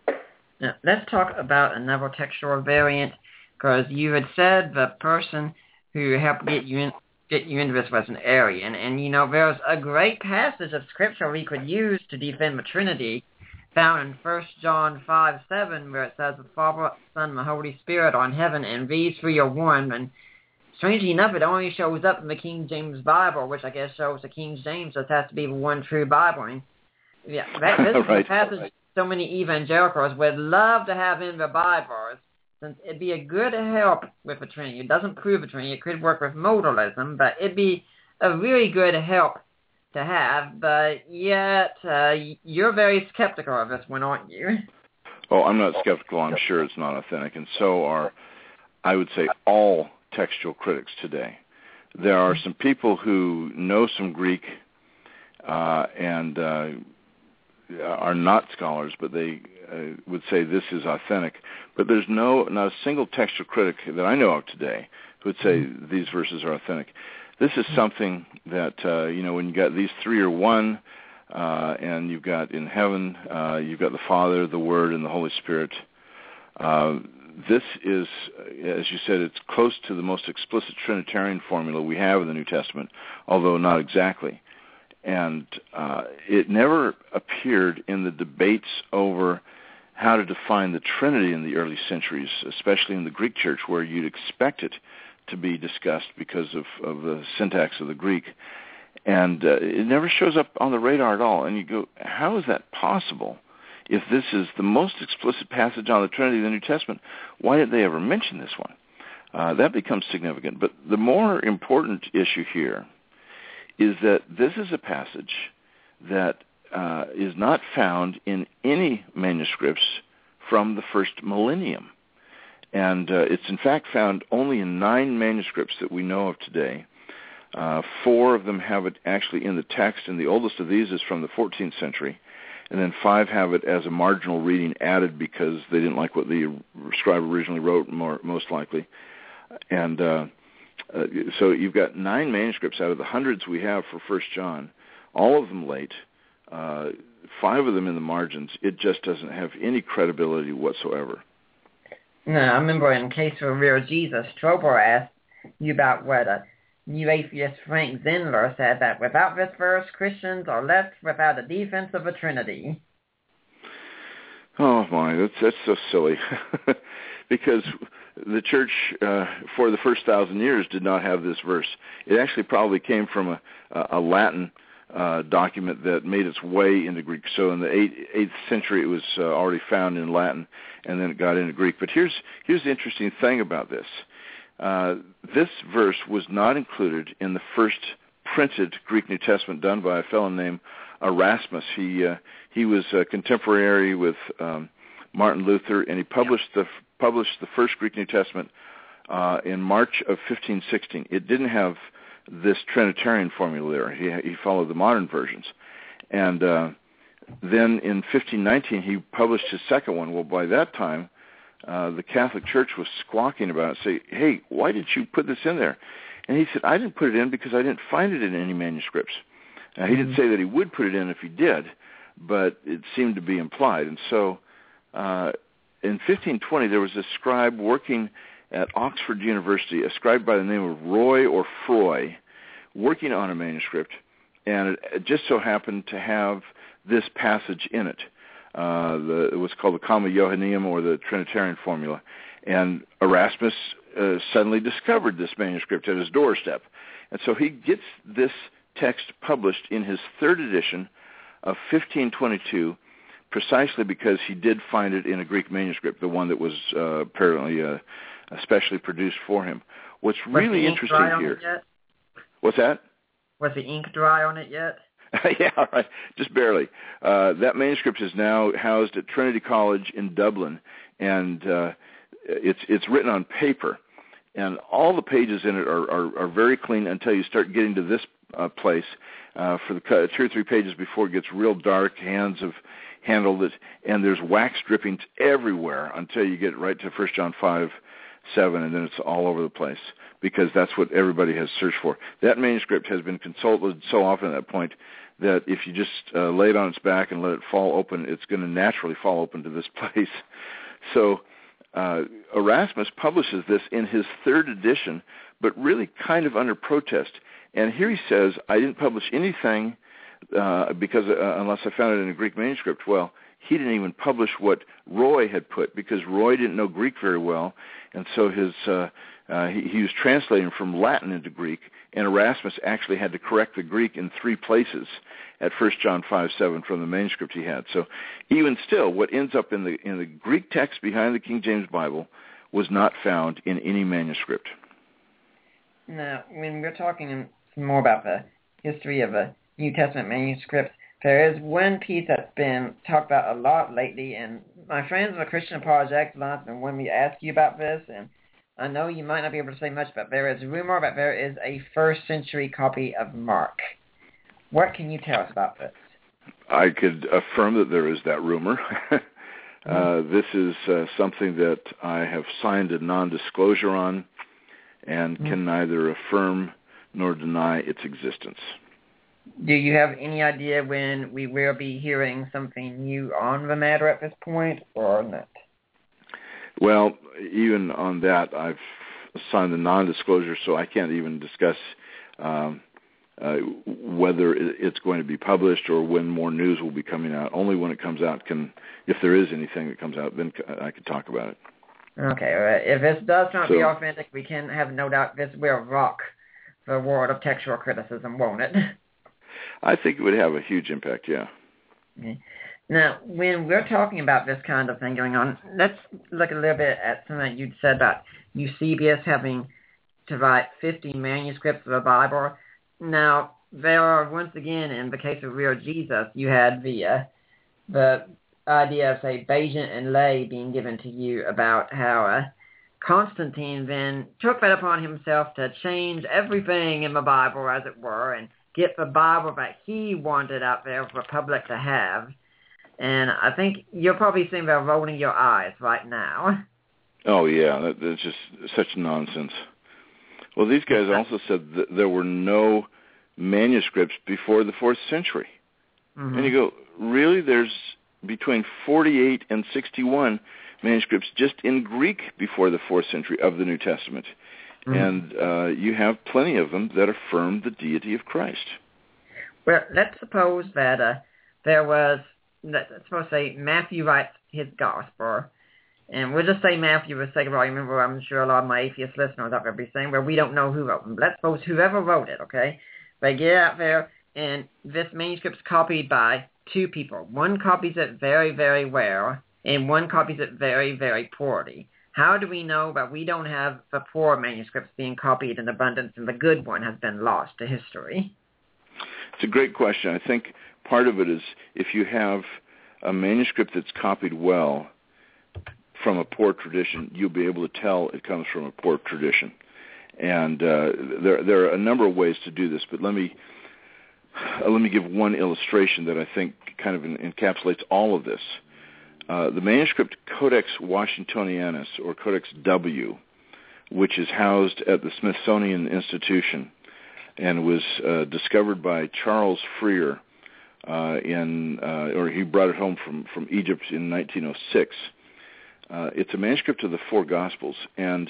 Now, let's talk about another textual variant, because you had said the person who helped get you in, get you into this was an Arian, and you know there's a great passage of Scripture we could use to defend the Trinity, found in First John five seven, where it says, the Father, Son, and the Holy Spirit are in heaven, and these three are one, and strangely enough, it only shows up in the King James Bible, which I guess shows the King James, so it has to be the one true Bible. And yeah, that, this is right. a passage right. so many evangelicals would love to have in their Bibles, since it'd be a good help with the Trinity. It doesn't prove the Trinity. It could work with modalism, but it'd be a really good help to have. But yet, uh, you're very skeptical of this one, aren't you? Oh, I'm not skeptical. I'm sure it's not authentic, and so are, I would say, all textual critics today. There are some people who know some Greek uh, and uh, are not scholars, but they uh, would say this is authentic. But there's no not a single textual critic that I know of today who would say these verses are authentic. This is something that, uh, you know, when you got these three are one, uh, and you've got in heaven, uh, you've got the Father, the Word, and the Holy Spirit. Uh, this is, as you said, it's close to the most explicit Trinitarian formula we have in the New Testament, although not exactly. And uh, it never appeared in the debates over how to define the Trinity in the early centuries, especially in the Greek church, where you'd expect it to be discussed because of, of the syntax of the Greek. And uh, it never shows up on the radar at all. And you go, how is that possible? If this is the most explicit passage on the Trinity in the New Testament, why did they ever mention this one? Uh, that becomes significant. But the more important issue here is that this is a passage that uh, is not found in any manuscripts from the first millennium. And uh, it's in fact found only in nine manuscripts that we know of today. Uh, four of them have it actually in the text, and the oldest of these is from the fourteenth century. And then five have it as a marginal reading added because they didn't like what the scribe originally wrote, more, most likely. And uh, uh, so you've got nine manuscripts out of the hundreds we have for First John, all of them late, uh, five of them in the margins. It just doesn't have any credibility whatsoever. No, I remember in Case for Real Jesus, Strobel asked you about what a new atheist Frank Zindler said, that without this verse, Christians are left without a defense of a Trinity. Oh, my, that's, that's so silly. Because the church, uh, for the first thousand years, did not have this verse. It actually probably came from a, a Latin uh, document that made its way into Greek. So in the eighth, eighth century, it was uh, already found in Latin, and then it got into Greek. But here's here's the interesting thing about this. Uh, this verse was not included in the first printed Greek New Testament done by a fellow named Erasmus. He uh, he was a contemporary with um, Martin Luther, and he published the published the first Greek New Testament uh, in March of fifteen sixteen. It didn't have this Trinitarian formula there. He, he followed the modern versions. And uh, then in fifteen nineteen, he published his second one. Well, by that time, uh, the Catholic Church was squawking about it, say, hey, why did you put this in there? And he said, I didn't put it in because I didn't find it in any manuscripts. Now, he didn't say that he would put it in if he did, but it seemed to be implied. And so uh, in fifteen twenty, there was a scribe working at Oxford University, a scribe by the name of Roy or Froy, working on a manuscript, and it, it just so happened to have this passage in it. Uh, the, it was called the Comma Johanneum, or the Trinitarian formula. And Erasmus uh, suddenly discovered this manuscript at his doorstep. And so he gets this text published in his third edition of fifteen twenty-two, precisely because he did find it in a Greek manuscript, the one that was uh, apparently uh, especially produced for him. What's really interesting here... What's that? Was the ink dry on it yet? Yeah, right. Just barely. Uh, that manuscript is now housed at Trinity College in Dublin, and uh, it's it's written on paper, and all the pages in it are, are, are very clean until you start getting to this uh, place. Uh, for the two or three pages before it gets real dark, hands have handled it, and there's wax drippings everywhere until you get right to First John five, seven, and then it's all over the place, because that's what everybody has searched for. That manuscript has been consulted so often at that point that if you just uh, lay it on its back and let it fall open, it's going to naturally fall open to this place. So uh, Erasmus publishes this in his third edition, but really kind of under protest. And here he says, I didn't publish anything uh, because uh, unless I found it in a Greek manuscript. Well, he didn't even publish what Roy had put, because Roy didn't know Greek very well, and so his uh, uh, he, he was translating from Latin into Greek, and Erasmus actually had to correct the Greek in three places at First John five seven from the manuscript he had. So even still, what ends up in the in the Greek text behind the King James Bible was not found in any manuscript. Now, when we're talking more about the history of the New Testament manuscripts, there is one piece that's been talked about a lot lately, and my friends of the Christian Apologetics Alliance have been wanting me to ask you about this, and I know you might not be able to say much, but there is a rumor that there is a first century copy of Mark. What can you tell us about this? I could affirm that there is that rumor. uh, this is uh, something that I have signed a non-disclosure on and mm-hmm. can neither affirm nor deny its existence. Do you have any idea when we will be hearing something new on the matter at this point, or not? Well, even on that, I've signed the non-disclosure, so I can't even discuss um, uh, whether it's going to be published or when more news will be coming out. Only when it comes out can, if there is anything that comes out, then I can talk about it. Okay, all right. If this does not so, be authentic, we can have no doubt this will rock the world of textual criticism, won't it? I think it would have a huge impact, yeah. Okay. Now, when we're talking about this kind of thing going on, let's look a little bit at something you'd said about Eusebius having to write fifty manuscripts of the Bible. Now, there are, once again, in the case of Real Jesus, you had the uh, the idea of, say, Bajan and Lay being given to you about how uh, Constantine then took that upon himself to change everything in the Bible, as it were, and get the Bible that he wanted out there for the public to have. And I think you're probably seeing that rolling your eyes right now. Oh, yeah, that, that's just such nonsense. Well, these guys also said that there were no manuscripts before the fourth century. Mm-hmm. And you go, really? There's between forty-eight and sixty-one manuscripts just in Greek before the fourth century of the New Testament. Mm-hmm. And uh, you have plenty of them that affirm the deity of Christ. Well, let's suppose that uh, there was, let's suppose, say, Matthew writes his gospel, and we'll just say Matthew for the sake of argument. Remember, I'm sure a lot of my atheist listeners are going to be saying, well, we don't know who wrote them. Let's suppose whoever wrote it, okay? They get out there, and this manuscript's copied by two people. One copies it very, very well, and one copies it very, very poorly. How do we know that we don't have the poor manuscripts being copied in abundance and the good one has been lost to history? It's a great question. I think part of it is if you have a manuscript that's copied well from a poor tradition, you'll be able to tell it comes from a poor tradition. And uh, there, there are a number of ways to do this, but let me uh, let me give one illustration that I think kind of encapsulates all of this. Uh, the manuscript Codex Washingtonianus, or Codex W, which is housed at the Smithsonian Institution and was uh, discovered by Charles Freer uh, in, uh, or he brought it home from, from Egypt in nineteen oh six. Uh, it's a manuscript of the Four Gospels, and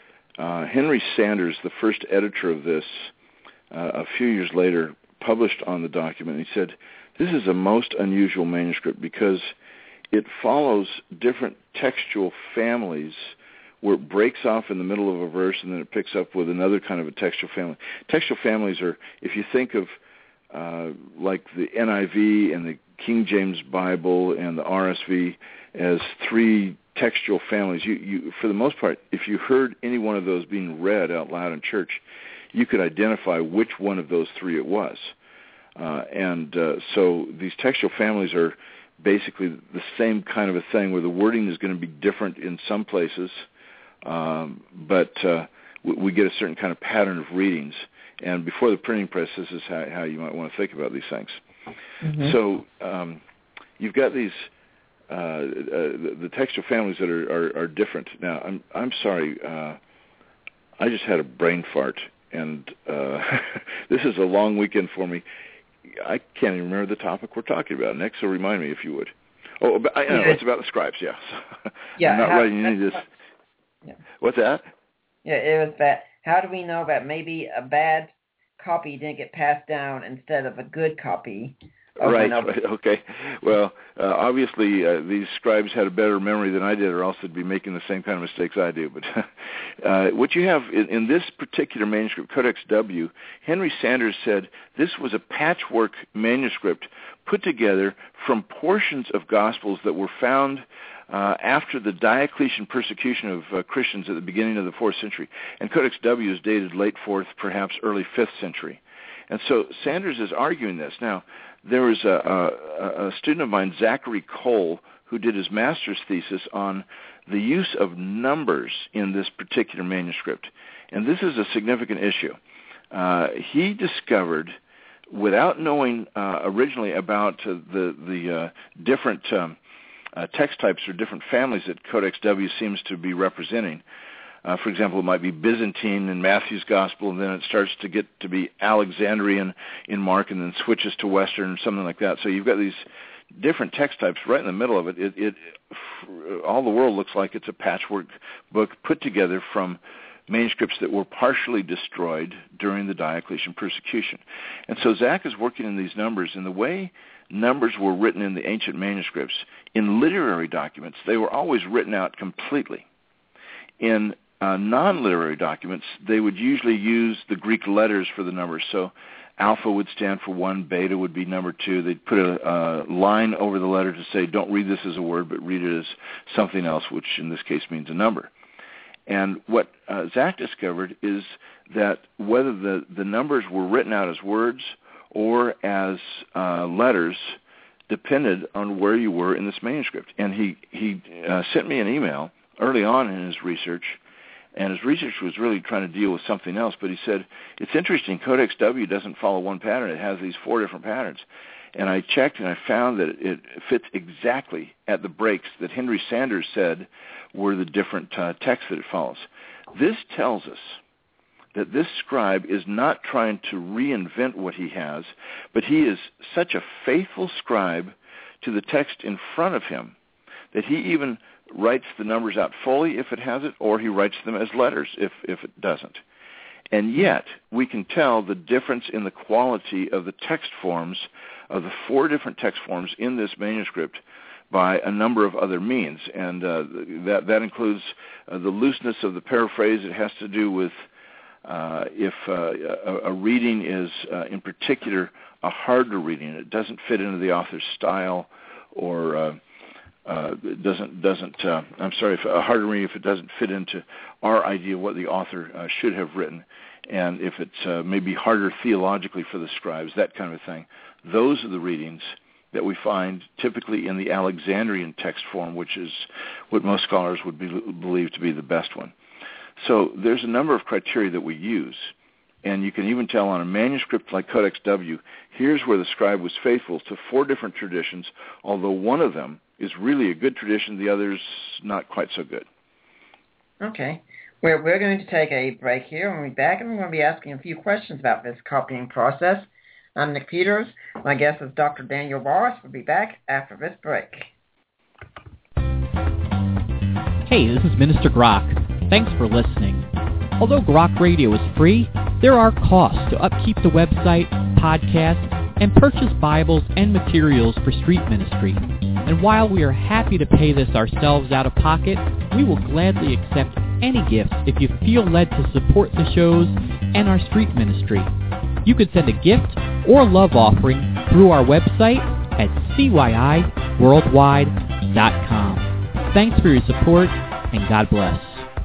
uh, Henry Sanders, the first editor of this, uh, a few years later, published on the document. He said, this is a most unusual manuscript because it follows different textual families where it breaks off in the middle of a verse and then it picks up with another kind of a textual family. Textual families are, if you think of uh, like the N I V and the King James Bible and the R S V as three textual families, you, you, for the most part, if you heard any one of those being read out loud in church, you could identify which one of those three it was. Uh, and uh, so these textual families are basically the same kind of a thing where the wording is going to be different in some places, um, but uh, we, we get a certain kind of pattern of readings. And before the printing press, this is how, how you might want to think about these things. Mm-hmm. So um, you've got these uh, uh, the, the textual families that are, are, are different. Now, I'm I'm sorry, uh, I just had a brain fart, and uh, this is a long weekend for me. I can't even remember the topic we're talking about. Next, so remind me if you would. Oh, I know, it's about the scribes, yes. Yeah, I'm not how, writing any of this. Yeah. What's that? Yeah, it was that. How do we know that maybe a bad copy didn't get passed down instead of a good copy? Right, right, okay. Well, uh, obviously uh, these scribes had a better memory than I did, or else they'd be making the same kind of mistakes I do. But uh, what you have in, in this particular manuscript, Codex W, Henry Sanders said this was a patchwork manuscript put together from portions of Gospels that were found uh, after the Diocletian persecution of uh, Christians at the beginning of the fourth century. And Codex W is dated late fourth, perhaps early fifth century. And so Sanders is arguing this. Now, there was a, a, a student of mine, Zachary Cole, who did his master's thesis on the use of numbers in this particular manuscript. And this is a significant issue. Uh, he discovered without knowing uh, originally about uh, the the uh, different um, uh, text types or different families that Codex W seems to be representing. Uh, for example, it might be Byzantine in Matthew's Gospel, and then it starts to get to be Alexandrian in Mark, and then switches to Western or something like that. So you've got these different text types right in the middle of it. It, it all the world looks like it's a patchwork book put together from manuscripts that were partially destroyed during the Diocletian persecution. And so Zach is working in these numbers, and the way numbers were written in the ancient manuscripts, in literary documents, they were always written out completely. In uh, non-literary documents, they would usually use the Greek letters for the numbers. So alpha would stand for one, beta would be number two. They'd put a, a line over the letter to say, don't read this as a word, but read it as something else, which in this case means a number. And what uh, Zach discovered is that whether the, the numbers were written out as words or as uh, letters depended on where you were in this manuscript. And he, he uh, sent me an email early on in his research, and his research was really trying to deal with something else, but he said, it's interesting, Codex W doesn't follow one pattern. It has these four different patterns. And I checked, and I found that it fits exactly at the breaks that Henry Sanders said were the different uh, texts that it follows. This tells us that this scribe is not trying to reinvent what he has, but he is such a faithful scribe to the text in front of him that he even writes the numbers out fully if it has it, or he writes them as letters if, if it doesn't. And yet, we can tell the difference in the quality of the text forms, of the four different text forms in this manuscript, by a number of other means. And uh, that, that includes uh, the looseness of the paraphrase. It has to do with uh, if uh, a, a reading is, uh, in particular, a harder reading. It doesn't fit into the author's style, or uh, uh, doesn't, doesn't uh, I'm sorry, if a harder reading if it doesn't fit into our idea of what the author uh, should have written. And if it's uh, maybe harder theologically for the scribes, that kind of thing. Those are the readings that we find typically in the Alexandrian text form, which is what most scholars would be, believe to be the best one. So there's a number of criteria that we use, and you can even tell on a manuscript like Codex W, here's where the scribe was faithful to four different traditions, although one of them is really a good tradition, the other's not quite so good. Okay. We're, we're going to take a break here. When we're back, and we're going to be asking a few questions about this copying process. I'm Nick Peters. My guest is Doctor Daniel Wallace. We'll be back after this break. Hey, this is Minister Grok. Thanks for listening. Although Grok Radio is free, there are costs to upkeep the website, podcast, and purchase Bibles and materials for street ministry. And while we are happy to pay this ourselves out of pocket, we will gladly accept any gift if you feel led to support the shows and our street ministry. You can send a gift or love offering through our website at c y i worldwide dot com. Thanks for your support, and God bless.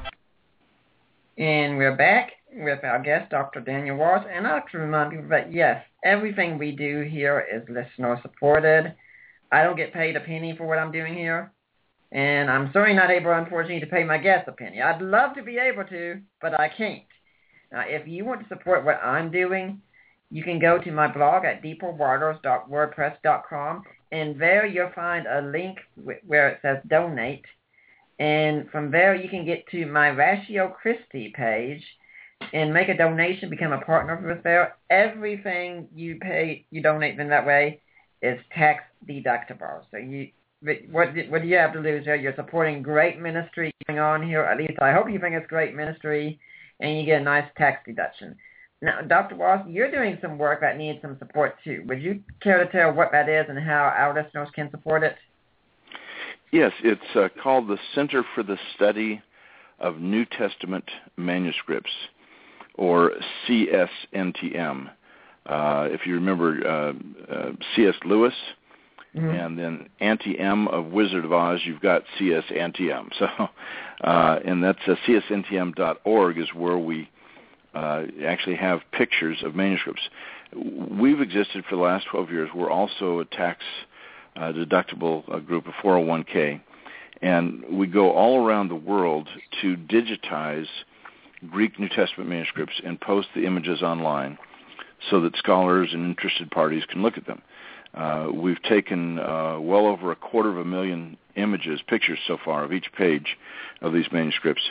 And we're back with our guest, Doctor Daniel Wallace. And I'd like to remind people that, yes, everything we do here is listener-supported. I don't get paid a penny for what I'm doing here. And I'm certainly not able, unfortunately, to pay my guests a penny. I'd love to be able to, but I can't. Now, if you want to support what I'm doing, you can go to my blog at deeper waters dot wordpress dot com, and there you'll find a link where it says donate. And from there, you can get to my Ratio Christi page and make a donation, become a partner with us there. Everything you pay, you donate in that way, is tax deductible. So you, what, what you have to do is you're supporting great ministry going on here. At least I hope you think it's great ministry, and you get a nice tax deduction. Now, Doctor Wallace, you're doing some work that needs some support too. Would you care to tell what that is and how our listeners can support it? Yes, it's uh, called the Center for the Study of New Testament Manuscripts, or C S N T M. Uh, if you remember uh, uh, C S Lewis, mm-hmm. and then Anti-M of Wizard of Oz, you've got C S Anti-M. So, uh, and that's uh, C S N T M dot org is where we uh, actually have pictures of manuscripts. We've existed for the last twelve years. We're also a tax uh, deductible uh, group, a four oh one k, and we go all around the world to digitize Greek New Testament manuscripts and post the images online. so that scholars and interested parties can look at them. Uh, we've taken uh, well over a quarter of a million images, pictures so far of each page of these manuscripts.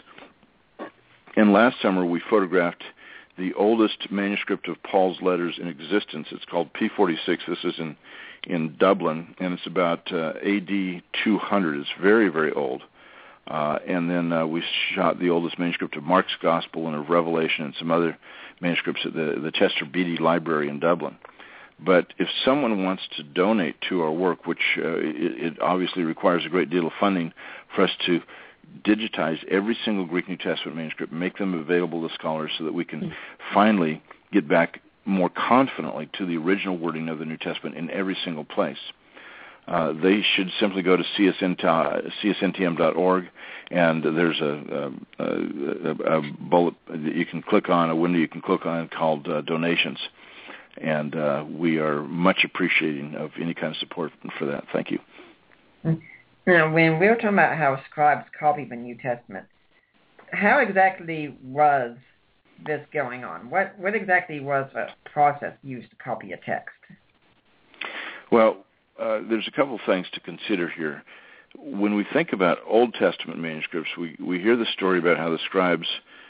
And last summer we photographed the oldest manuscript of Paul's letters in existence. It's called P forty-six. This is in, in Dublin, and it's about uh, A D two hundred. It's very, very old. Uh, and then uh, we shot the oldest manuscript of Mark's Gospel and of Revelation and some other manuscripts at the, the Chester Beatty Library in Dublin. But if someone wants to donate to our work, which uh, it, it obviously requires a great deal of funding for us to digitize every single Greek New Testament manuscript, make them available to scholars so that we can finally get back more confidently to the original wording of the New Testament in every single place. Uh, they should simply go to C S N T M dot org, and there's a, a, a, a bullet that you can click on, a window you can click on called uh, donations. And uh, we are much appreciating of any kind of support for that. Thank you. Now, when we were talking about how scribes copy the New Testament, how exactly was this going on? What what exactly was the process used to copy a text? Well, uh, there's a couple of things to consider here. When we think about Old Testament manuscripts, we, we hear the story about how the scribes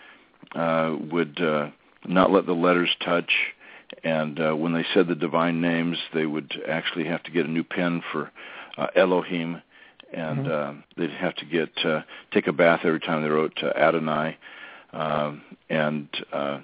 uh, would uh, not let the letters touch, and uh, when they said the divine names, they would actually have to get a new pen for uh, Elohim, and mm-hmm. uh, they'd have to get uh, take a bath every time they wrote uh, Adonai. Um, and uh,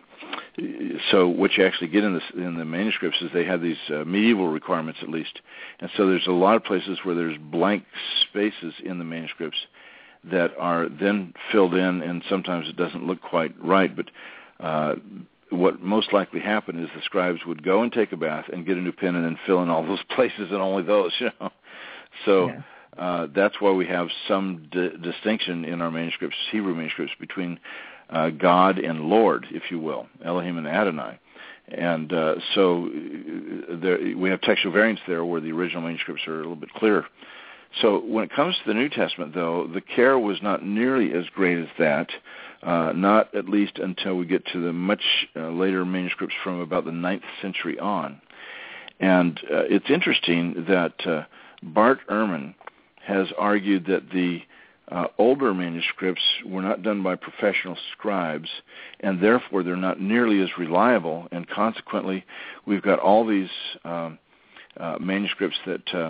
so what you actually get in, this, in the manuscripts is they have these uh, medieval requirements at least. And so there's a lot of places where there's blank spaces in the manuscripts that are then filled in, and sometimes it doesn't look quite right. But uh, what most likely happened is the scribes would go and take a bath and get a new pen and then fill in all those places and only those, you know. So yeah. uh, that's why we have some di- distinction in our manuscripts, Hebrew manuscripts, between Uh, God and Lord, if you will, Elohim and Adonai. And uh, so there, we have textual variants there where the original manuscripts are a little bit clearer. So when it comes to the New Testament, though, the care was not nearly as great as that, uh, not at least until we get to the much uh, later manuscripts from about the ninth century on. And uh, it's interesting that uh, Bart Ehrman has argued that the Uh, older manuscripts were not done by professional scribes, and therefore they're not nearly as reliable, and consequently we've got all these um, uh, manuscripts that uh,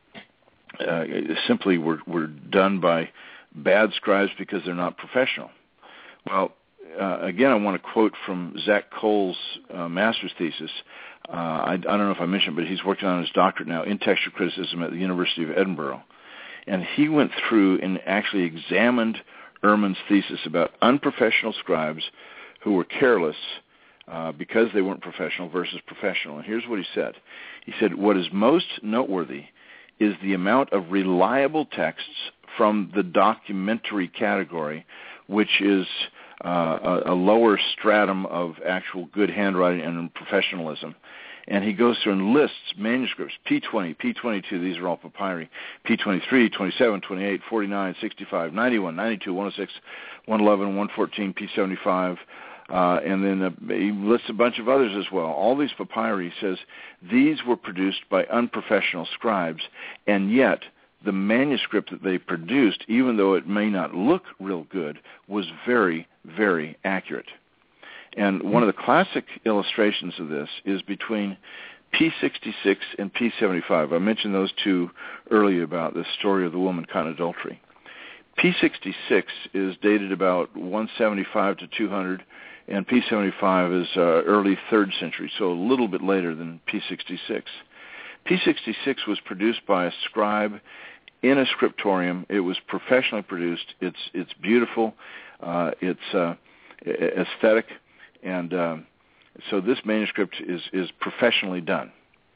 uh, simply were, were done by bad scribes because they're not professional. Well, uh, again, I want to quote from Zach Cole's uh, master's thesis. Uh, I, I don't know if I mentioned, but he's working on his doctorate now in textual criticism at the University of Edinburgh. And he went through and actually examined Ehrman's thesis about unprofessional scribes who were careless uh, because they weren't professional versus professional. And here's what he said. He said, what is most noteworthy is the amount of reliable texts from the documentary category, which is uh, a, a lower stratum of actual good handwriting and professionalism. And he goes through and lists manuscripts, P twenty, P twenty-two, these are all papyri, P twenty-three, twenty-seven, twenty-eight, forty-nine, sixty-five, ninety-one, ninety-two, one oh six, one eleven, one fourteen, P seventy-five, uh, and then uh, he lists a bunch of others as well. All these papyri, he says, these were produced by unprofessional scribes, and yet the manuscript that they produced, even though it may not look real good, was very, very accurate. And one of the classic illustrations of this is between P sixty-six and P seventy-five. I mentioned those two earlier about the story of the woman caught in adultery. P sixty-six is dated about one seventy-five to two hundred, and P seventy-five is uh, early third century, so a little bit later than P sixty-six. P sixty-six was produced by a scribe in a scriptorium. It was professionally produced. It's it's beautiful. Uh, it's uh, aesthetic. And uh, so this manuscript is, is professionally done.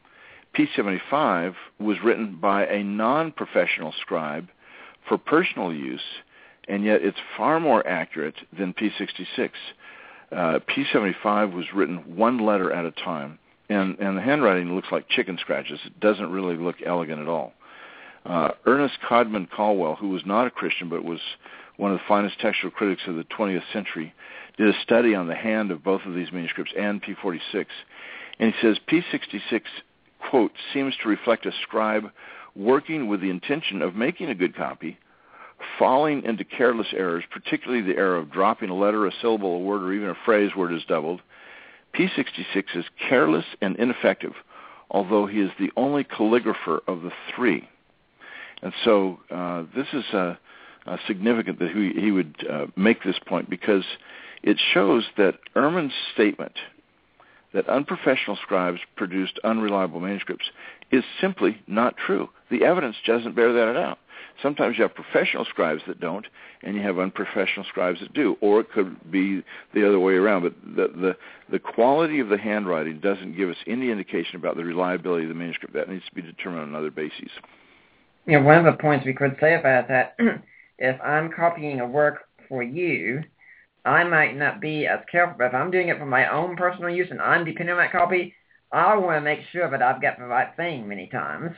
P seventy-five was written by a non-professional scribe for personal use, and yet it's far more accurate than P sixty-six. Uh, P seventy-five was written one letter at a time, and, and the handwriting looks like chicken scratches. It doesn't really look elegant at all. Uh, Ernest Codman Caldwell, who was not a Christian but was one of the finest textual critics of the twentieth century, did a study on the hand of both of these manuscripts and P forty-six, And he says, P sixty-six, quote, seems to reflect a scribe working with the intention of making a good copy, falling into careless errors, particularly the error of dropping a letter, a syllable, a word, or even a phrase where it is doubled. P sixty-six is careless and ineffective, although he is the only calligrapher of the three. And so uh, this is uh, uh, significant that he, he would uh, make this point, because it shows that Ehrman's statement that unprofessional scribes produced unreliable manuscripts is simply not true. The evidence doesn't bear that out. Sometimes you have professional scribes that don't, and you have unprofessional scribes that do, or it could be the other way around. But the, the, the quality of the handwriting doesn't give us any indication about the reliability of the manuscript. That needs to be determined on other bases. You know, one of the points we could say about that, if I'm copying a work for you, I might not be as careful, but if I'm doing it for my own personal use and I'm depending on that copy, I want to make sure that I've got the right thing many times.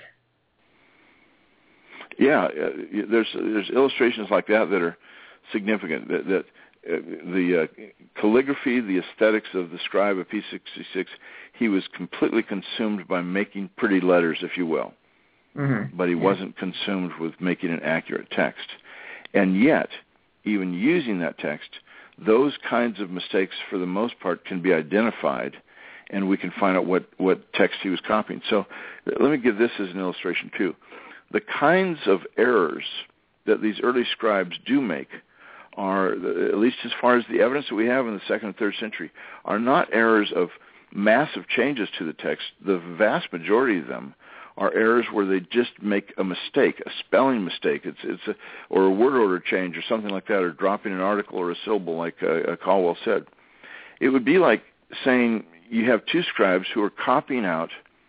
Yeah, uh, there's there's illustrations like that that are significant. That, that uh, the uh, calligraphy, the aesthetics of the scribe of P sixty-six, he was completely consumed by making pretty letters, if you will. Mm-hmm. But he yeah. wasn't consumed with making an accurate text. And yet, even using that text, those kinds of mistakes, for the most part, can be identified, and we can find out what, what text he was copying. So let me give this as an illustration, too. The kinds of errors that these early scribes do make are, at least as far as the evidence that we have in the second and third century, are not errors of massive changes to the text. The vast majority of them are errors where they just make a mistake, a spelling mistake, it's it's a, or a word order change or something like that, or dropping an article or a syllable, like uh, Caldwell said. It would be like saying you have two scribes who are copying out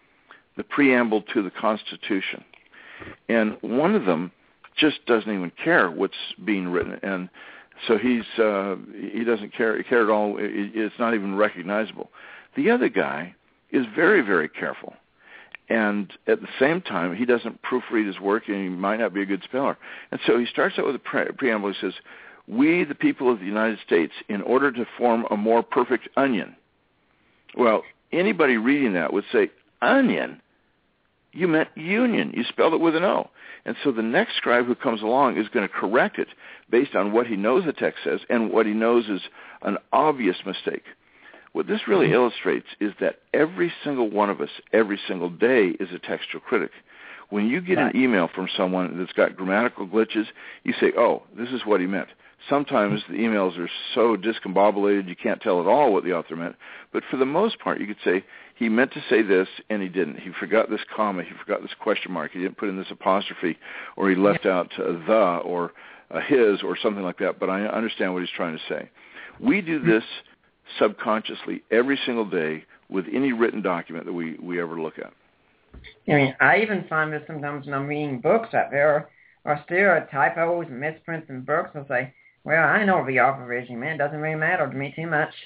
the preamble to the Constitution, and one of them just doesn't even care what's being written, and so he's uh, he doesn't care care at all. It, it's not even recognizable. The other guy is very, very careful. And at the same time, he doesn't proofread his work, and he might not be a good speller. And so he starts out with a pre- preamble. He says, "We, the people of the United States, in order to form a more perfect onion." Well, anybody reading that would say, "Onion? You meant union. You spelled it with an O." And so the next scribe who comes along is going to correct it based on what he knows the text says and what he knows is an obvious mistake. What this really illustrates is that every single one of us, every single day, is a textual critic. When you get right. an email from someone that's got grammatical glitches, you say, oh, this is what he meant. Sometimes the emails are so discombobulated you can't tell at all what the author meant. But for the most part, you could say, he meant to say this, and he didn't. He forgot this comma. He forgot this question mark. He didn't put in this apostrophe, or he left out uh, the or uh, his or something like that. But I understand what he's trying to say. We do this subconsciously every single day with any written document that we, we ever look at. I mean, I even find this sometimes when I'm reading books that there are still typos and misprints in books. I'll say, well, I know the author originally meant. It doesn't really matter to me too much.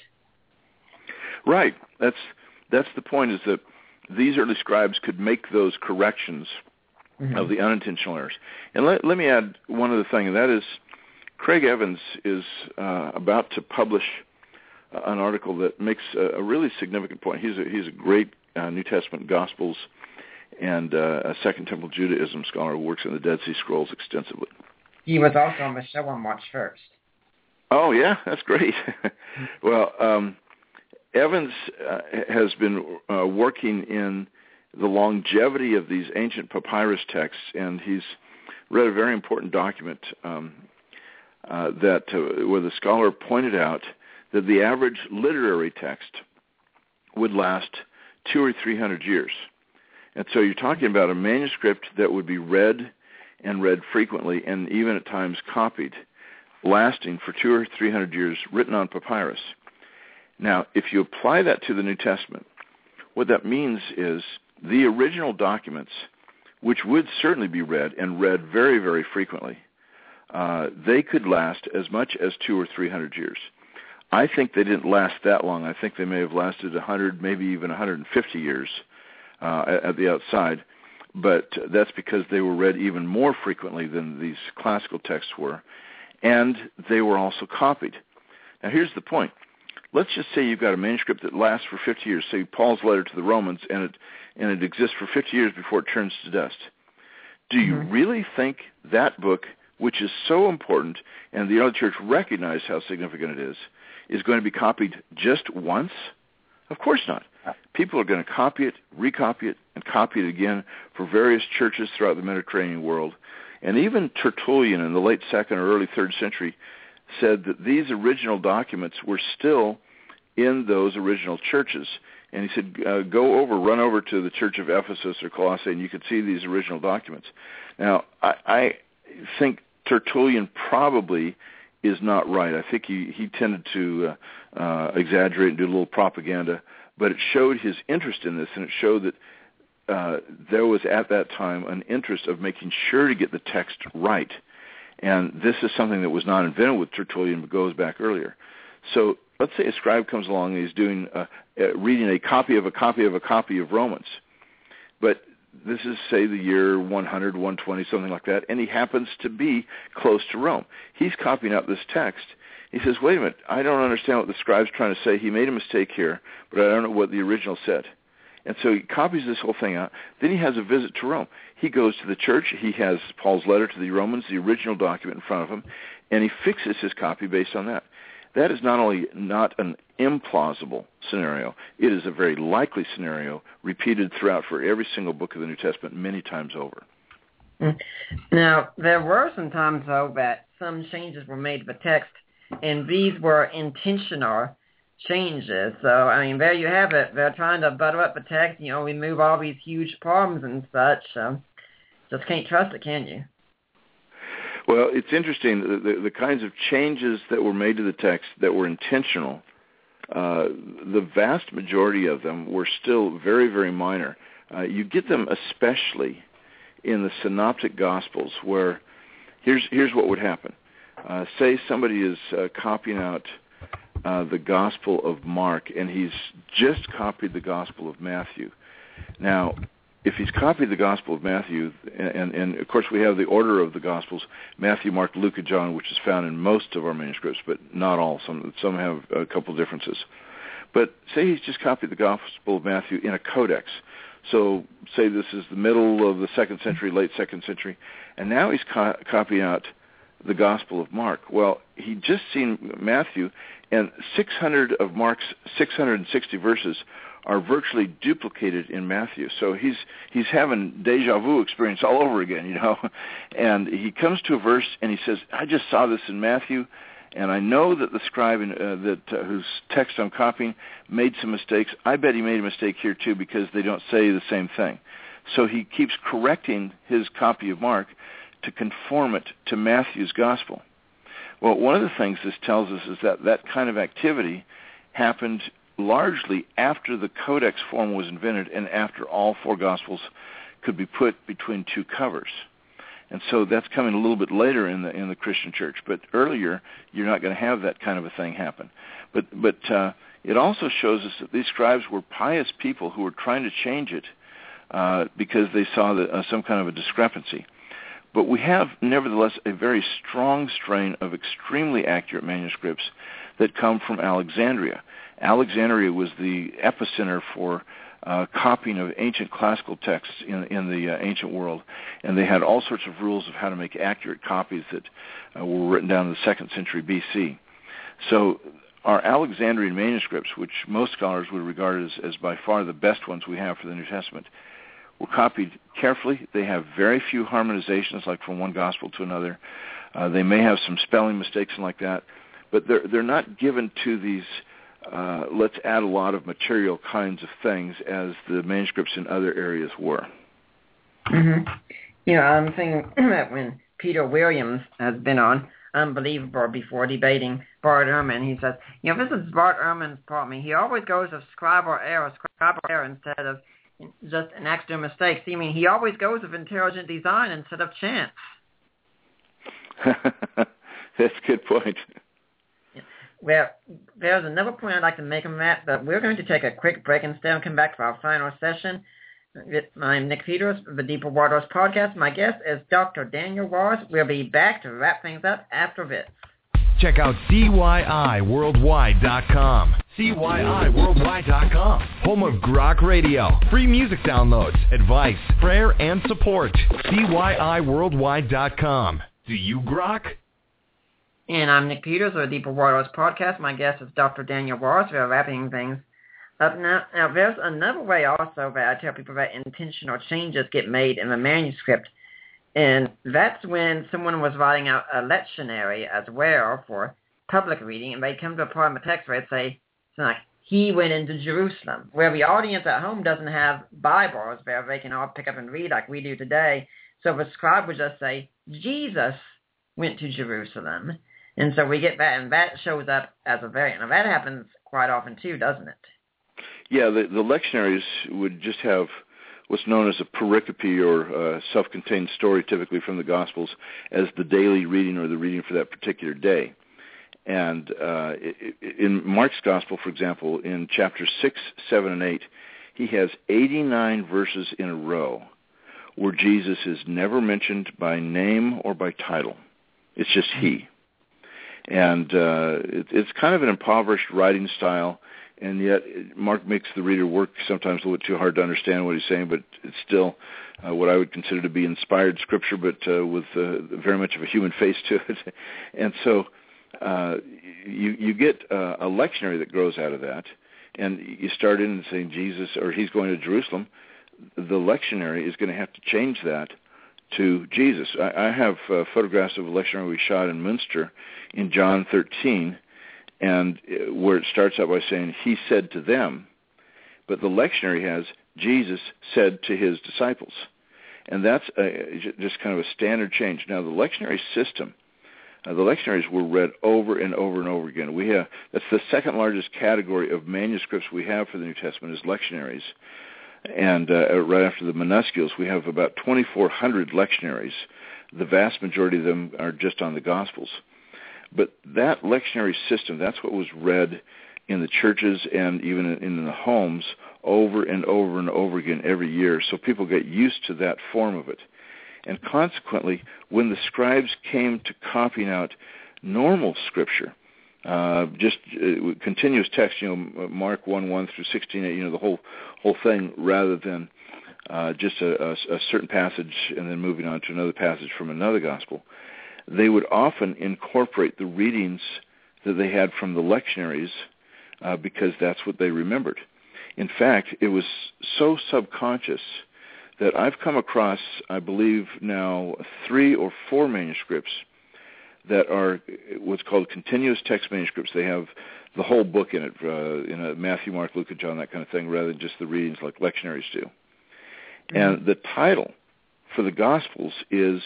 Right. That's that's the point, is that these early scribes could make those corrections mm-hmm. of the unintentional errors. And let, let me add one other thing, and that is Craig Evans is uh, about to publish an article that makes a, a really significant point. He's a, he's a great uh, New Testament Gospels and uh, a Second Temple Judaism scholar who works in the Dead Sea Scrolls extensively. He was also on the show on March first. Oh, yeah, that's great. Well, um, Evans uh, has been uh, working in the longevity of these ancient papyrus texts, and he's read a very important document um, uh, that uh, where the scholar pointed out that the average literary text would last two or three hundred years. And so you're talking about a manuscript that would be read and read frequently and even at times copied, lasting for two or three hundred years, written on papyrus. Now, if you apply that to the New Testament, what that means is the original documents, which would certainly be read and read very, very frequently, uh, they could last as much as two or three hundred years. I think they didn't last that long. I think they may have lasted one hundred, maybe even one hundred fifty years uh, at, at the outside. But that's because they were read even more frequently than these classical texts were, and they were also copied. Now, here's the point. let's just say you've got a manuscript that lasts for fifty years, say Paul's letter to the Romans, and it and it exists for fifty years before it turns to dust. Do you mm-hmm. really think that book, which is so important, and the early church recognized how significant it is, is going to be copied just once? Of course not. People are going to copy it, recopy it, and copy it again for various churches throughout the Mediterranean world. And even Tertullian in the late second or early third century said that these original documents were still in those original churches. And he said, uh, go over, run over to the church of Ephesus or Colossae, and you could see these original documents. Now, I, I think Tertullian probably is not right. I think he, he tended to uh, uh, exaggerate and do a little propaganda, but it showed his interest in this, and it showed that uh, there was at that time an interest of making sure to get the text right. And this is something that was not invented with Tertullian, but goes back earlier. So let's say a scribe comes along and he's doing uh, uh, reading a copy of a copy of a copy of Romans, but this is, say, the year one hundred, one twenty, something like that, and he happens to be close to Rome. He's copying out this text. He says, wait a minute, I don't understand what the scribe's trying to say. He made a mistake here, but I don't know what the original said. And so he copies this whole thing out. Then he has a visit to Rome. He goes to the church. He has Paul's letter to the Romans, the original document in front of him, and he fixes his copy based on that. That is not only not an implausible scenario, it is a very likely scenario repeated throughout for every single book of the New Testament many times over. Now, there were some times, though, that some changes were made to the text, and these were intentional changes. So, I mean, there you have it. They're trying to butter up the text, you know, remove all these huge problems and such. So just can't trust it, can you? Well, it's interesting, the, the, the kinds of changes that were made to the text that were intentional, uh, the vast majority of them were still very, very minor. Uh, you get them especially in the Synoptic Gospels, where here's here's what would happen. Uh, say somebody is uh, copying out uh, the Gospel of Mark, and he's just copied the Gospel of Matthew. Now, if he's copied the Gospel of Matthew, and, and, and of course we have the order of the Gospels, Matthew, Mark, Luke, and John, which is found in most of our manuscripts, but not all. Some some have a couple differences. But say he's just copied the Gospel of Matthew in a codex. So say this is the middle of the second century, late second century, and now he's co- copying out the Gospel of Mark. Well, he'd just seen Matthew, and six hundred of Mark's six hundred sixty verses are virtually duplicated in Matthew. So he's he's having deja vu experience all over again, you know. And he comes to a verse and he says, I just saw this in Matthew, and I know that the scribe in, uh, that uh, whose text I'm copying made some mistakes. I bet he made a mistake here too, because they don't say the same thing. So he keeps correcting his copy of Mark to conform it to Matthew's gospel. Well, one of the things this tells us is that that kind of activity happened largely after the codex form was invented and after all four gospels could be put between two covers. And so that's coming a little bit later in the in the Christian church. But earlier, you're not going to have that kind of a thing happen. But but uh, it also shows us that these scribes were pious people who were trying to change it uh, because they saw that, uh, some kind of a discrepancy. But we have, nevertheless, a very strong strain of extremely accurate manuscripts that come from Alexandria. Alexandria was the epicenter for uh, copying of ancient classical texts in, in the uh, ancient world, and they had all sorts of rules of how to make accurate copies that uh, were written down in the second century B C. So our Alexandrian manuscripts, which most scholars would regard as, as by far the best ones we have for the New Testament, were copied carefully. They have very few harmonizations, like from one gospel to another. Uh, they may have some spelling mistakes and like that, but they're they're not given to these uh, let's add a lot of material kinds of things as the manuscripts in other areas were. Mm-hmm. You know, I'm thinking that when Peter Williams has been on Unbelievable before debating Bart Ehrman, he says, you know, this is Bart Ehrman's problem. He always goes of scribal error, scribal error instead of just an accidental mistake. I mean, he always goes with intelligent design instead of chance. That's a good point. Well, there's another point I'd like to make on that, but we're going to take a quick break instead and come back for our final session. I'm Nick Peters of the Deeper Waters Podcast. My guest is Doctor Daniel Warris. We'll be back to wrap things up after this. Check out C Y I worldwide dot com. C Y I worldwide dot com. Home of Grok Radio. Free music downloads, advice, prayer, and support. C Y I worldwide dot com. Do you grok? And I'm Nick Peters of the Deeper Waters Podcast. My guest is Doctor Daniel Warris. We are wrapping things up now. Now, there's another way also that I tell people that intentional changes get made in the manuscript. And that's when someone was writing out a lectionary as well for public reading, and they come to a part of the text where it say, something like, he went into Jerusalem, where the audience at home doesn't have Bibles where they can all pick up and read like we do today. So the scribe would just say, Jesus went to Jerusalem. And so we get that, and that shows up as a variant. Now, that happens quite often, too, doesn't it? Yeah, the, the lectionaries would just have what's known as a pericope, or uh, self-contained story, typically from the Gospels, as the daily reading or the reading for that particular day. And uh, in Mark's Gospel, for example, in chapters six, seven, and eight, he has eighty-nine verses in a row where Jesus is never mentioned by name or by title. It's just he. And uh, it, it's kind of an impoverished writing style, and yet Mark makes the reader work sometimes a little bit too hard to understand what he's saying, but it's still uh, what I would consider to be inspired scripture, but uh, with uh, very much of a human face to it. And so uh, you, you get uh, a lectionary that grows out of that, and you start in and saying Jesus, or he's going to Jerusalem. The lectionary is going to have to change that to Jesus. I, I have uh, photographs of a lectionary we shot in Munster in John thirteen, and where it starts out by saying, he said to them, but the lectionary has, Jesus said to his disciples. And that's a, just kind of a standard change. Now, the lectionary system, uh, the lectionaries were read over and over and over again. We have, that's the second largest category of manuscripts we have for the New Testament is lectionaries. And uh, right after the minuscules, we have about twenty-four hundred lectionaries. The vast majority of them are just on the Gospels. But that lectionary system, that's what was read in the churches and even in the homes over and over and over again every year. So people get used to that form of it. And consequently, when the scribes came to copying out normal scripture, uh, just uh, continuous text, you know, Mark one, one through sixteen, you know, the whole whole thing, rather than uh, just a, a, a certain passage and then moving on to another passage from another gospel, they would often incorporate the readings that they had from the lectionaries uh, because that's what they remembered. In fact, it was so subconscious that I've come across, I believe now, three or four manuscripts that are what's called continuous text manuscripts. They have the whole book in it, uh, in a Matthew, Mark, Luke, and John, that kind of thing, rather than just the readings like lectionaries do. Mm-hmm. And the title for the Gospels is...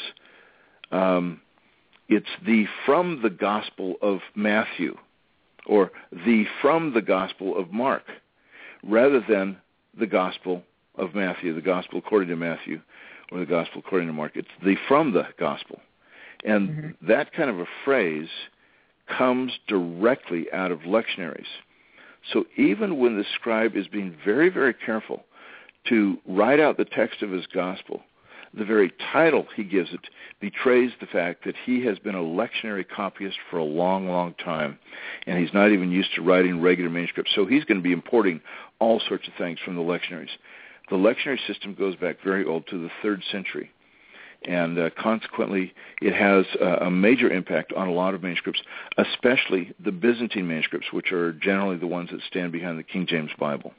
Um, It's the From the Gospel of Matthew, or the From the Gospel of Mark, rather than the Gospel of Matthew, the Gospel according to Matthew, or the Gospel according to Mark. It's the From the Gospel. And mm-hmm. that kind of a phrase comes directly out of lectionaries. So even when the scribe is being very, very careful to write out the text of his Gospel, the very title he gives it betrays the fact that he has been a lectionary copyist for a long, long time, and he's not even used to writing regular manuscripts. So he's going to be importing all sorts of things from the lectionaries. The lectionary system goes back very old to the third century, and uh, consequently it has uh, a major impact on a lot of manuscripts, especially the Byzantine manuscripts, which are generally the ones that stand behind the King James Bible.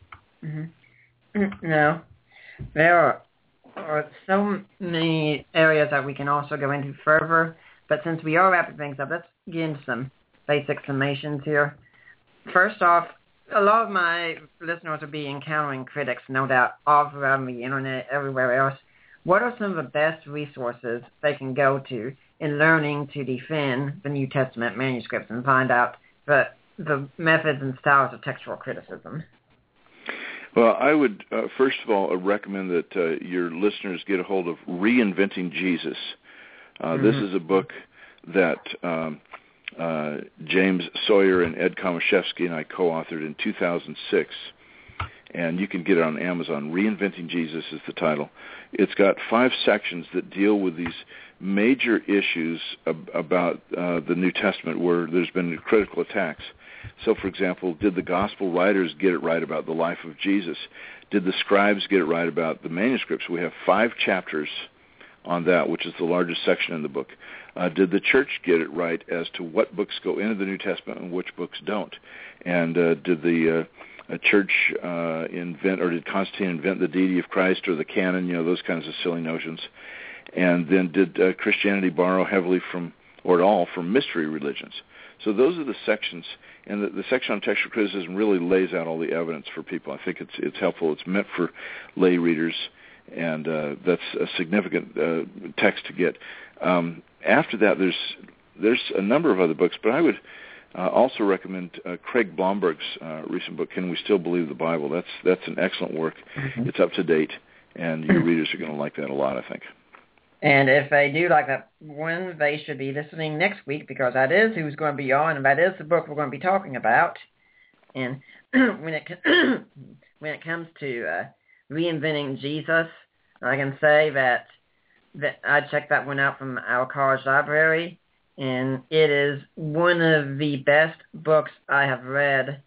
Mm-hmm. No, there are Or so many areas that we can also go into further, but since we are wrapping things up, let's get into some basic summations here. First off, a lot of my listeners will be encountering critics, no doubt, all around the internet, everywhere else. What are some of the best resources they can go to in learning to defend the New Testament manuscripts and find out the, the methods and styles of textual criticism? Well, I would, uh, first of all, uh, recommend that uh, your listeners get a hold of Reinventing Jesus. Uh, mm-hmm. This is a book that um, uh, James Sawyer and Ed Komashevsky and I co-authored in two thousand six. and you can get it on Amazon. Reinventing Jesus is the title. It's got five sections that deal with these major issues ab- about uh, the New Testament where there's been critical attacks. So, for example, did the gospel writers get it right about the life of Jesus? Did the scribes get it right about the manuscripts? We have five chapters on that, which is the largest section in the book. Uh, did the church get it right as to what books go into the New Testament and which books don't? And uh, did the uh, church uh, invent, or did Constantine invent the deity of Christ or the canon, you know, those kinds of silly notions? And then did uh, Christianity borrow heavily from, or at all, from mystery religions? So those are the sections, and the, the section on textual criticism really lays out all the evidence for people. I think it's it's helpful. It's meant for lay readers, and uh, that's a significant uh, text to get. Um, after that, there's there's a number of other books, but I would uh, also recommend uh, Craig Blomberg's uh, recent book, Can We Still Believe the Bible? That's that's an excellent work. Mm-hmm. It's up to date, and your readers are going to like that a lot, I think. And if they do like that one, they should be listening next week, because that is who's going to be on, and that is the book we're going to be talking about. And when it when it comes to uh, reinventing Jesus, I can say that that I checked that one out from our college library, and it is one of the best books I have read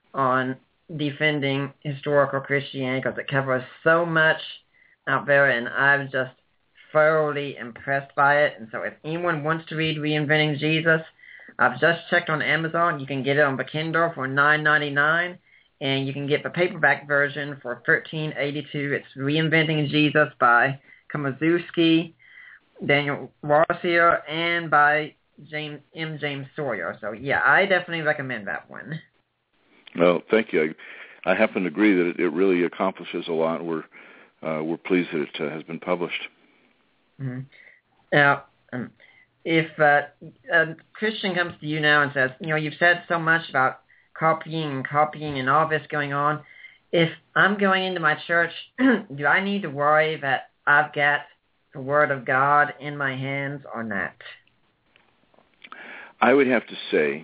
on defending historical Christianity, because it covers so much out there, and I've just thoroughly impressed by it. And so if anyone wants to read Reinventing Jesus, I've just checked on Amazon. You can get it on the Kindle for nine ninety-nine, and you can get the paperback version for thirteen eighty-two. It's Reinventing Jesus by Komaszewski, Daniel Warsier, and by James M. James Sawyer. So yeah, I definitely recommend that one. Well, thank you. I, I happen to agree that it, it really accomplishes a lot. We're uh, we're pleased that it uh, has been published. Mm-hmm. Now, um, if uh, a Christian comes to you now and says, you know, you've said so much about copying and copying and all this going on, if I'm going into my church, do I need to worry that I've got the Word of God in my hands or not? I would have to say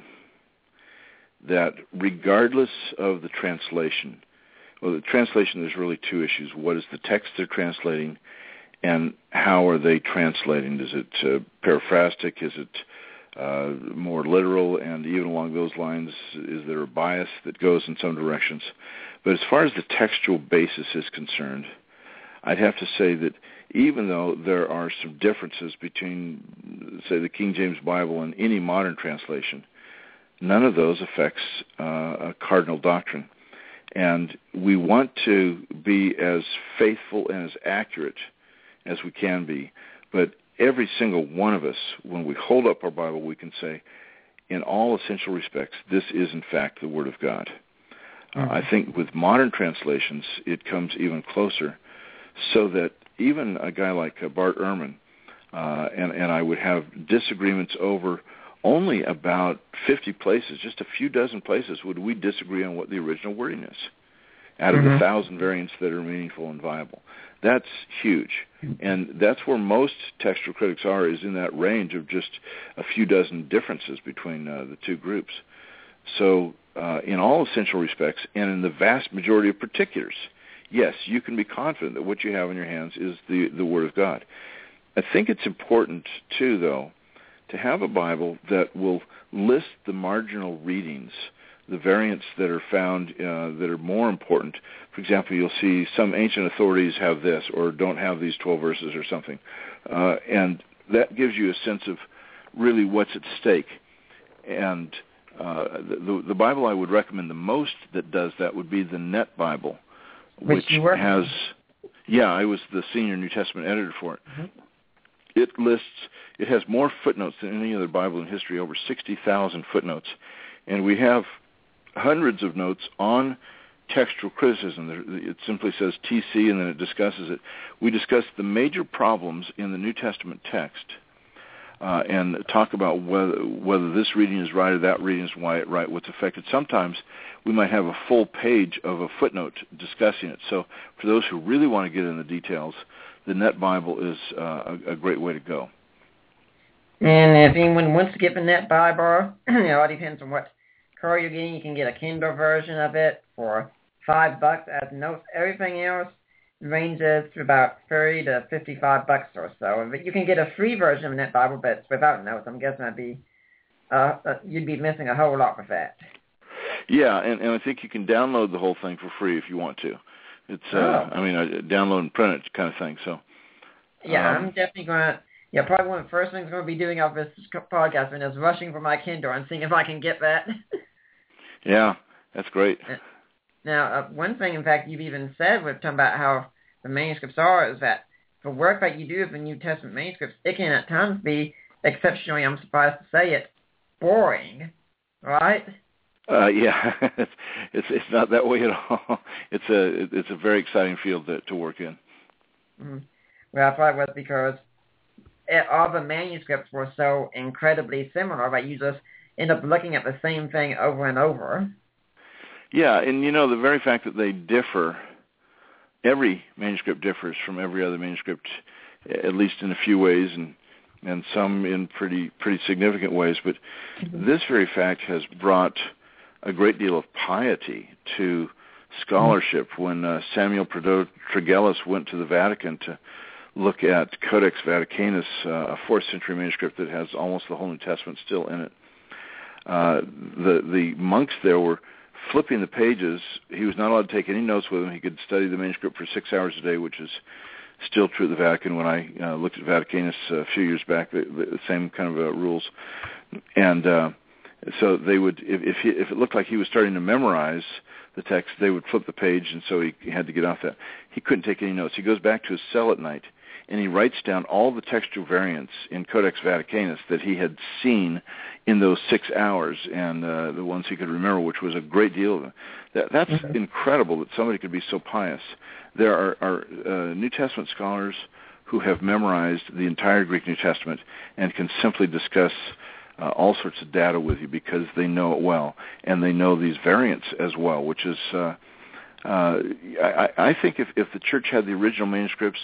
that regardless of the translation, well, the translation, there's really two issues. What is the text they're translating, and how are they translating? Is it uh, paraphrastic? Is it uh, more literal? And even along those lines, is there a bias that goes in some directions? But as far as the textual basis is concerned, I'd have to say that even though there are some differences between, say, the King James Bible and any modern translation, none of those affects uh, a cardinal doctrine. And we want to be as faithful and as accurate as we can be, but every single one of us, when we hold up our Bible, we can say, in all essential respects, this is in fact the Word of God. Mm-hmm. Uh, I think with modern translations, it comes even closer, so that even a guy like uh, Bart Ehrman uh, and, and I would have disagreements over only about fifty places, just a few dozen places, would we disagree on what the original wording is, out of mm-hmm. the thousand variants that are meaningful and viable. That's huge. And that's where most textual critics are, is in that range of just a few dozen differences between uh, the two groups. So uh, in all essential respects, and in the vast majority of particulars, yes, you can be confident that what you have in your hands is the, the Word of God. I think it's important, too, though, to have a Bible that will list the marginal readings, the variants that are found uh, that are more important. For example, you'll see some ancient authorities have this or don't have these twelve verses or something. Uh, and that gives you a sense of really what's at stake. And uh, the, the Bible I would recommend the most that does that would be the Net Bible, which, which has, yeah, I was the senior New Testament editor for it. Mm-hmm. It lists, it has more footnotes than any other Bible in history, over sixty thousand footnotes. And we have hundreds of notes on textual criticism. It simply says T C and then it discusses it. We discuss the major problems in the New Testament text uh, and talk about whether whether this reading is right or that reading is right, what's affected. Sometimes we might have a full page of a footnote discussing it. So for those who really want to get into the details, the Net Bible is uh, a, a great way to go. And if anyone wants to get the Net Bible, it all depends on what car you're getting. You can get a Kindle version of it for five bucks as notes. Everything else ranges to about thirty to fifty-five bucks or so. But you can get a free version of Net Bible, but it's without notes. I'm guessing that'd be uh, uh, you'd be missing a whole lot with that. Yeah, and, and I think you can download the whole thing for free if you want to. It's, uh, oh. I mean, uh, download and print it kind of thing. So. Yeah, um, I'm definitely going to, yeah, probably one of the first things I'm going to be doing off this podcast is rushing for my Kindle and seeing if I can get that. Yeah, that's great. Now, uh, one thing, in fact, you've even said, we've talked about how the manuscripts are, is that the work that you do with the New Testament manuscripts, it can at times be exceptionally, I'm surprised to say it, boring, right? Uh, yeah, it's, it's it's not that way at all. It's a it's a very exciting field to, to work in. Mm-hmm. Well, I thought it was because it, all the manuscripts were so incredibly similar that you just end up looking at the same thing over and over. Yeah, and you know, the very fact that they differ, every manuscript differs from every other manuscript, at least in a few ways, and and some in pretty pretty significant ways. But mm-hmm. this very fact has brought a great deal of piety to scholarship. Mm-hmm. When uh, Samuel Prideaux Tregelles went to the Vatican to look at Codex Vaticanus, uh, a fourth century manuscript that has almost the whole New Testament still in it, uh, the the monks there were flipping the pages. He was not allowed to take any notes with him. He could study the manuscript for six hours a day, which is still true at the Vatican. When I uh, looked at Vaticanus a few years back, the, the same kind of uh, rules. And uh, so they would, if if, he, if it looked like he was starting to memorize the text, they would flip the page, and so he, he had to get off that. He couldn't take any notes. He goes back to his cell at night, and he writes down all the textual variants in Codex Vaticanus that he had seen in those six hours, and uh, the ones he could remember, which was a great deal of them. That, that's mm-hmm. incredible that somebody could be so pious. There are, are uh, New Testament scholars who have memorized the entire Greek New Testament and can simply discuss uh, all sorts of data with you because they know it well, and they know these variants as well, which is, uh, uh, I, I think if, if the church had the original manuscripts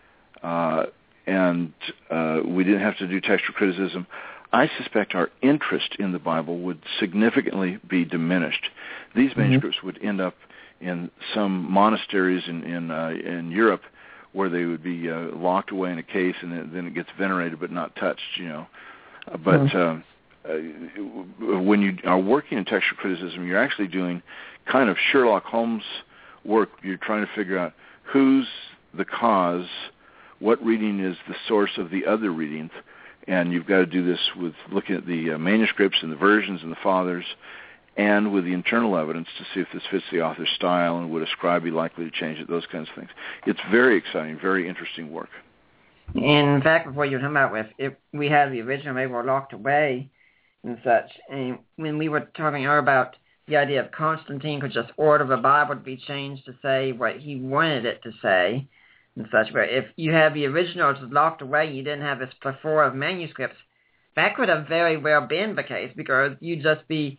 uh, and uh, we didn't have to do textual criticism, I suspect our interest in the Bible would significantly be diminished. These mm-hmm. manuscripts would end up in some monasteries in in, uh, in Europe where they would be uh, locked away in a case, and then, then it gets venerated but not touched, you know. Uh, but mm-hmm. uh, uh, when you are working in textual criticism, you're actually doing kind of Sherlock Holmes work. You're trying to figure out who's the cause, what reading is the source of the other readings, and you've got to do this with looking at the uh, manuscripts and the versions and the fathers, and with the internal evidence to see if this fits the author's style and would a scribe be likely to change it, those kinds of things. It's very exciting, very interesting work. In fact, before you were talking about with, if we had the original, they were locked away and such, and when we were talking earlier about the idea of Constantine could just order the Bible to be changed to say what he wanted it to say, and such, but if you have the originals locked away and you didn't have this plethora of manuscripts, that could have very well been the case, because you'd just be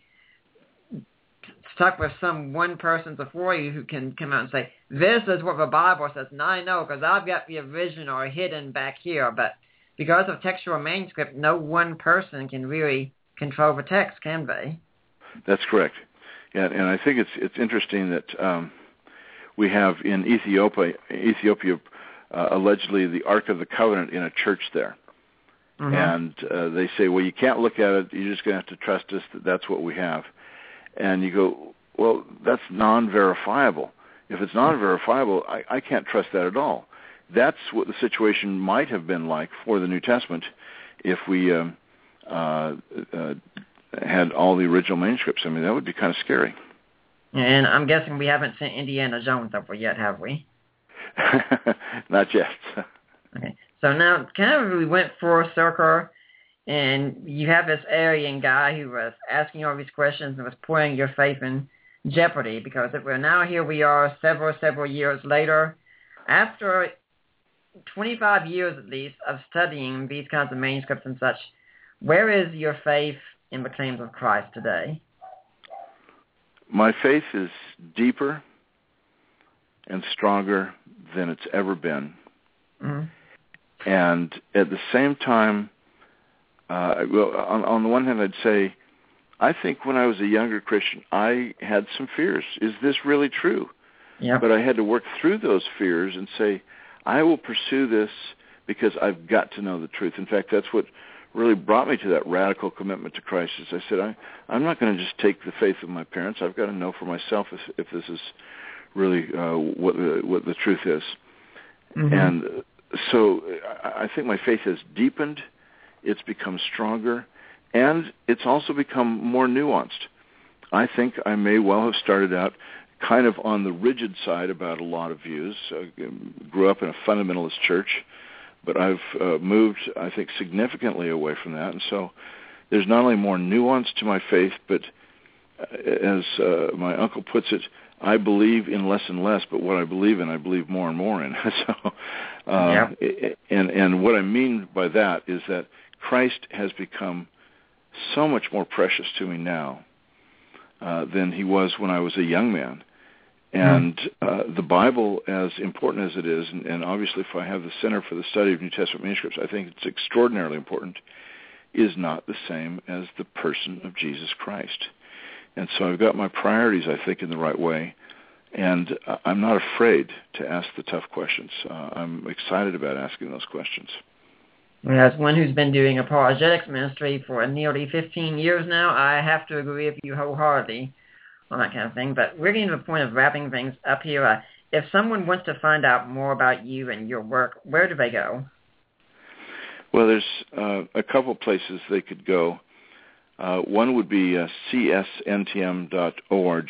stuck with some one person before you who can come out and say, this is what the Bible says, and I know because I've got the original hidden back here, but because of textual manuscript, no one person can really control the text, can they? That's correct. Yeah, and I think it's it's interesting that um, we have in Ethiopia, Ethiopia uh, allegedly the Ark of the Covenant in a church there. Mm-hmm. And uh, they say, well, you can't look at it. You're just going to have to trust us that that's what we have. And you go, well, that's non-verifiable. If it's non-verifiable, I, I can't trust that at all. That's what the situation might have been like for the New Testament if we um, uh, uh, had all the original manuscripts. I mean, that would be kind of scary. And I'm guessing we haven't sent Indiana Jones over yet, have we? Not yet. Okay. So now, kind of, we went for a circle, and you have this Aryan guy who was asking all these questions and was putting your faith in jeopardy, because if we're now here we are several, several years later, after twenty-five years at least of studying these kinds of manuscripts and such, where is your faith in the claims of Christ today? My faith is deeper and stronger than it's ever been. Mm-hmm. And at the same time, uh, well, on, on the one hand, I'd say, I think when I was a younger Christian, I had some fears. Is this really true? Yep. But I had to work through those fears and say, I will pursue this because I've got to know the truth. In fact, that's what really brought me to that radical commitment to Christ. Is I said, I, I'm not going to just take the faith of my parents. I've got to know for myself if, if this is really uh, what the what the truth is. Mm-hmm. And so I think my faith has deepened. It's become stronger, and it's also become more nuanced. I think I may well have started out kind of on the rigid side about a lot of views. I grew up in a fundamentalist church, but I've uh, moved, I think, significantly away from that. And so there's not only more nuance to my faith, but as uh, my uncle puts it, I believe in less and less, but what I believe in, I believe more and more in. so, uh, yeah. and, and what I mean by that is that Christ has become so much more precious to me now uh, than he was when I was a young man. And uh, the Bible, as important as it is, and, and obviously if I have the Center for the Study of New Testament Manuscripts, I think it's extraordinarily important, is not the same as the person of Jesus Christ. And so I've got my priorities, I think, in the right way, and uh, I'm not afraid to ask the tough questions. Uh, I'm excited about asking those questions. As one who's been doing apologetics ministry for nearly fifteen years now, I have to agree with you wholeheartedly on that kind of thing. But we're getting to the point of wrapping things up here. Uh, if someone wants to find out more about you and your work, where do they go? Well, there's uh, a couple places they could go. Uh, one would be uh, c s n t m dot org.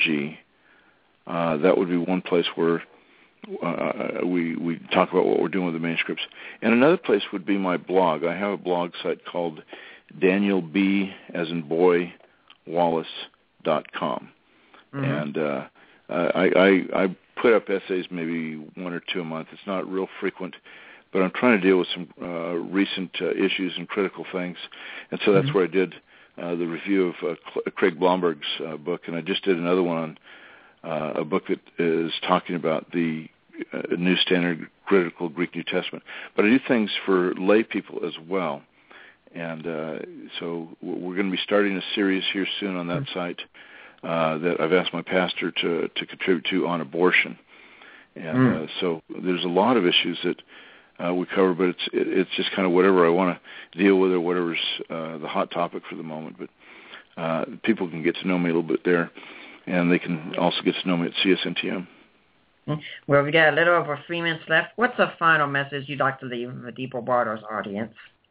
Uh, that would be one place where uh, we we talk about what we're doing with the manuscripts. And another place would be my blog. I have a blog site called Daniel B. as in boy, Wallace dot com. Mm-hmm. And uh, I, I, I put up essays maybe one or two a month. It's not real frequent, but I'm trying to deal with some uh, recent uh, issues and critical things. And so that's mm-hmm. where I did uh, the review of uh, Craig Blomberg's uh, book, and I just did another one on uh, a book that is talking about the uh, New Standard Critical Greek New Testament. But I do things for lay people as well. And uh, so we're going to be starting a series here soon on that mm-hmm. site. Uh, that I've asked my pastor to, to contribute to on abortion. And mm. uh, so there's a lot of issues that uh, we cover, but it's it, it's just kind of whatever I want to deal with or whatever's uh, the hot topic for the moment. But uh, people can get to know me a little bit there, and they can also get to know me at C S N T M. Well, we got a little over three minutes left. What's the final message you'd like to leave with the Deeper Waters audience?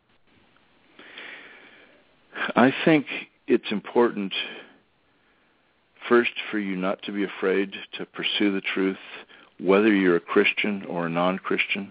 I think it's important, first, for you not to be afraid to pursue the truth, whether you're a Christian or a non-Christian.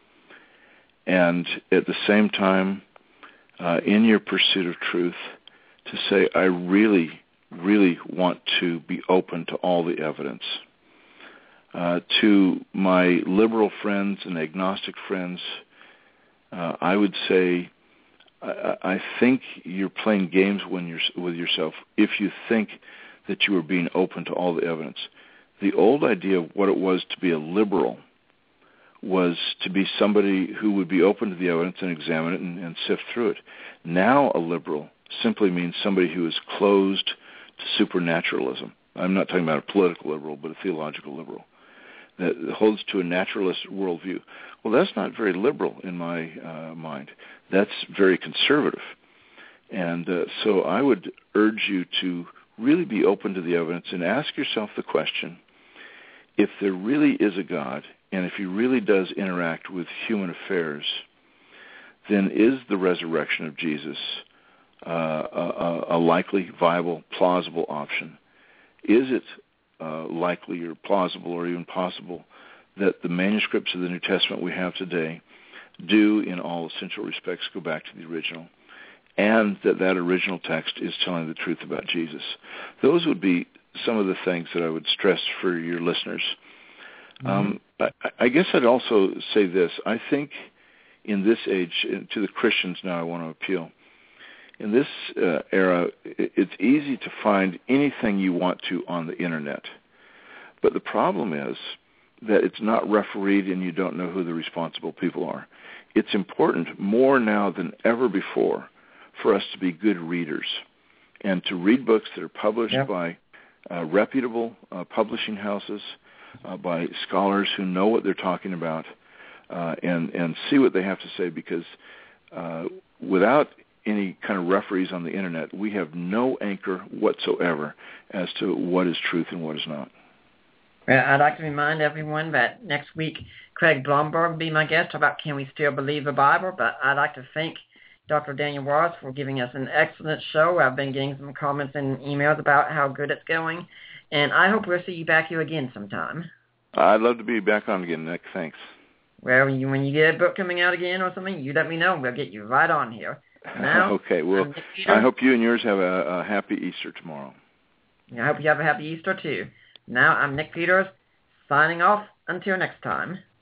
And at the same time, uh, in your pursuit of truth, to say, I really, really want to be open to all the evidence. Uh, to my liberal friends and agnostic friends, uh, I would say, I, I think you're playing games when you're, with yourself if you think that you are being open to all the evidence. The old idea of what it was to be a liberal was to be somebody who would be open to the evidence and examine it and, and sift through it. Now a liberal simply means somebody who is closed to supernaturalism. I'm not talking about a political liberal, but a theological liberal that holds to a naturalist worldview. Well, that's not very liberal in my uh, mind. That's very conservative. And uh, so I would urge you to really be open to the evidence and ask yourself the question, if there really is a God, and if he really does interact with human affairs, then is the resurrection of Jesus uh, a, a likely, viable, plausible option? Is it uh, likely or plausible or even possible that the manuscripts of the New Testament we have today do, in all essential respects, go back to the original, and that that original text is telling the truth about Jesus? Those would be some of the things that I would stress for your listeners. Mm-hmm. Um, I, I guess I'd also say this. I think in this age, to the Christians now I want to appeal, in this uh, era, it's easy to find anything you want to on the Internet. But the problem is that it's not refereed and you don't know who the responsible people are. It's important more now than ever before for us to be good readers and to read books that are published yep. by uh, reputable uh, publishing houses, uh, by scholars who know what they're talking about, uh, and and see what they have to say, because uh, without any kind of referees on the internet, we have no anchor whatsoever as to what is truth and what is not. Well, I'd like to remind everyone that next week Craig Blomberg will be my guest about Can We Still Believe the Bible, but I'd like to thank Doctor Daniel Wallace for giving us an excellent show. I've been getting some comments and emails about how good it's going, and I hope we'll see you back here again sometime. I'd love to be back on again, Nick. Thanks. Well, when you, when you get a book coming out again or something, you let me know. We'll get you right on here. Now, okay, well, I hope you and yours have a, a happy Easter tomorrow. I hope you have a happy Easter, too. Now, I'm Nick Peters, signing off until next time.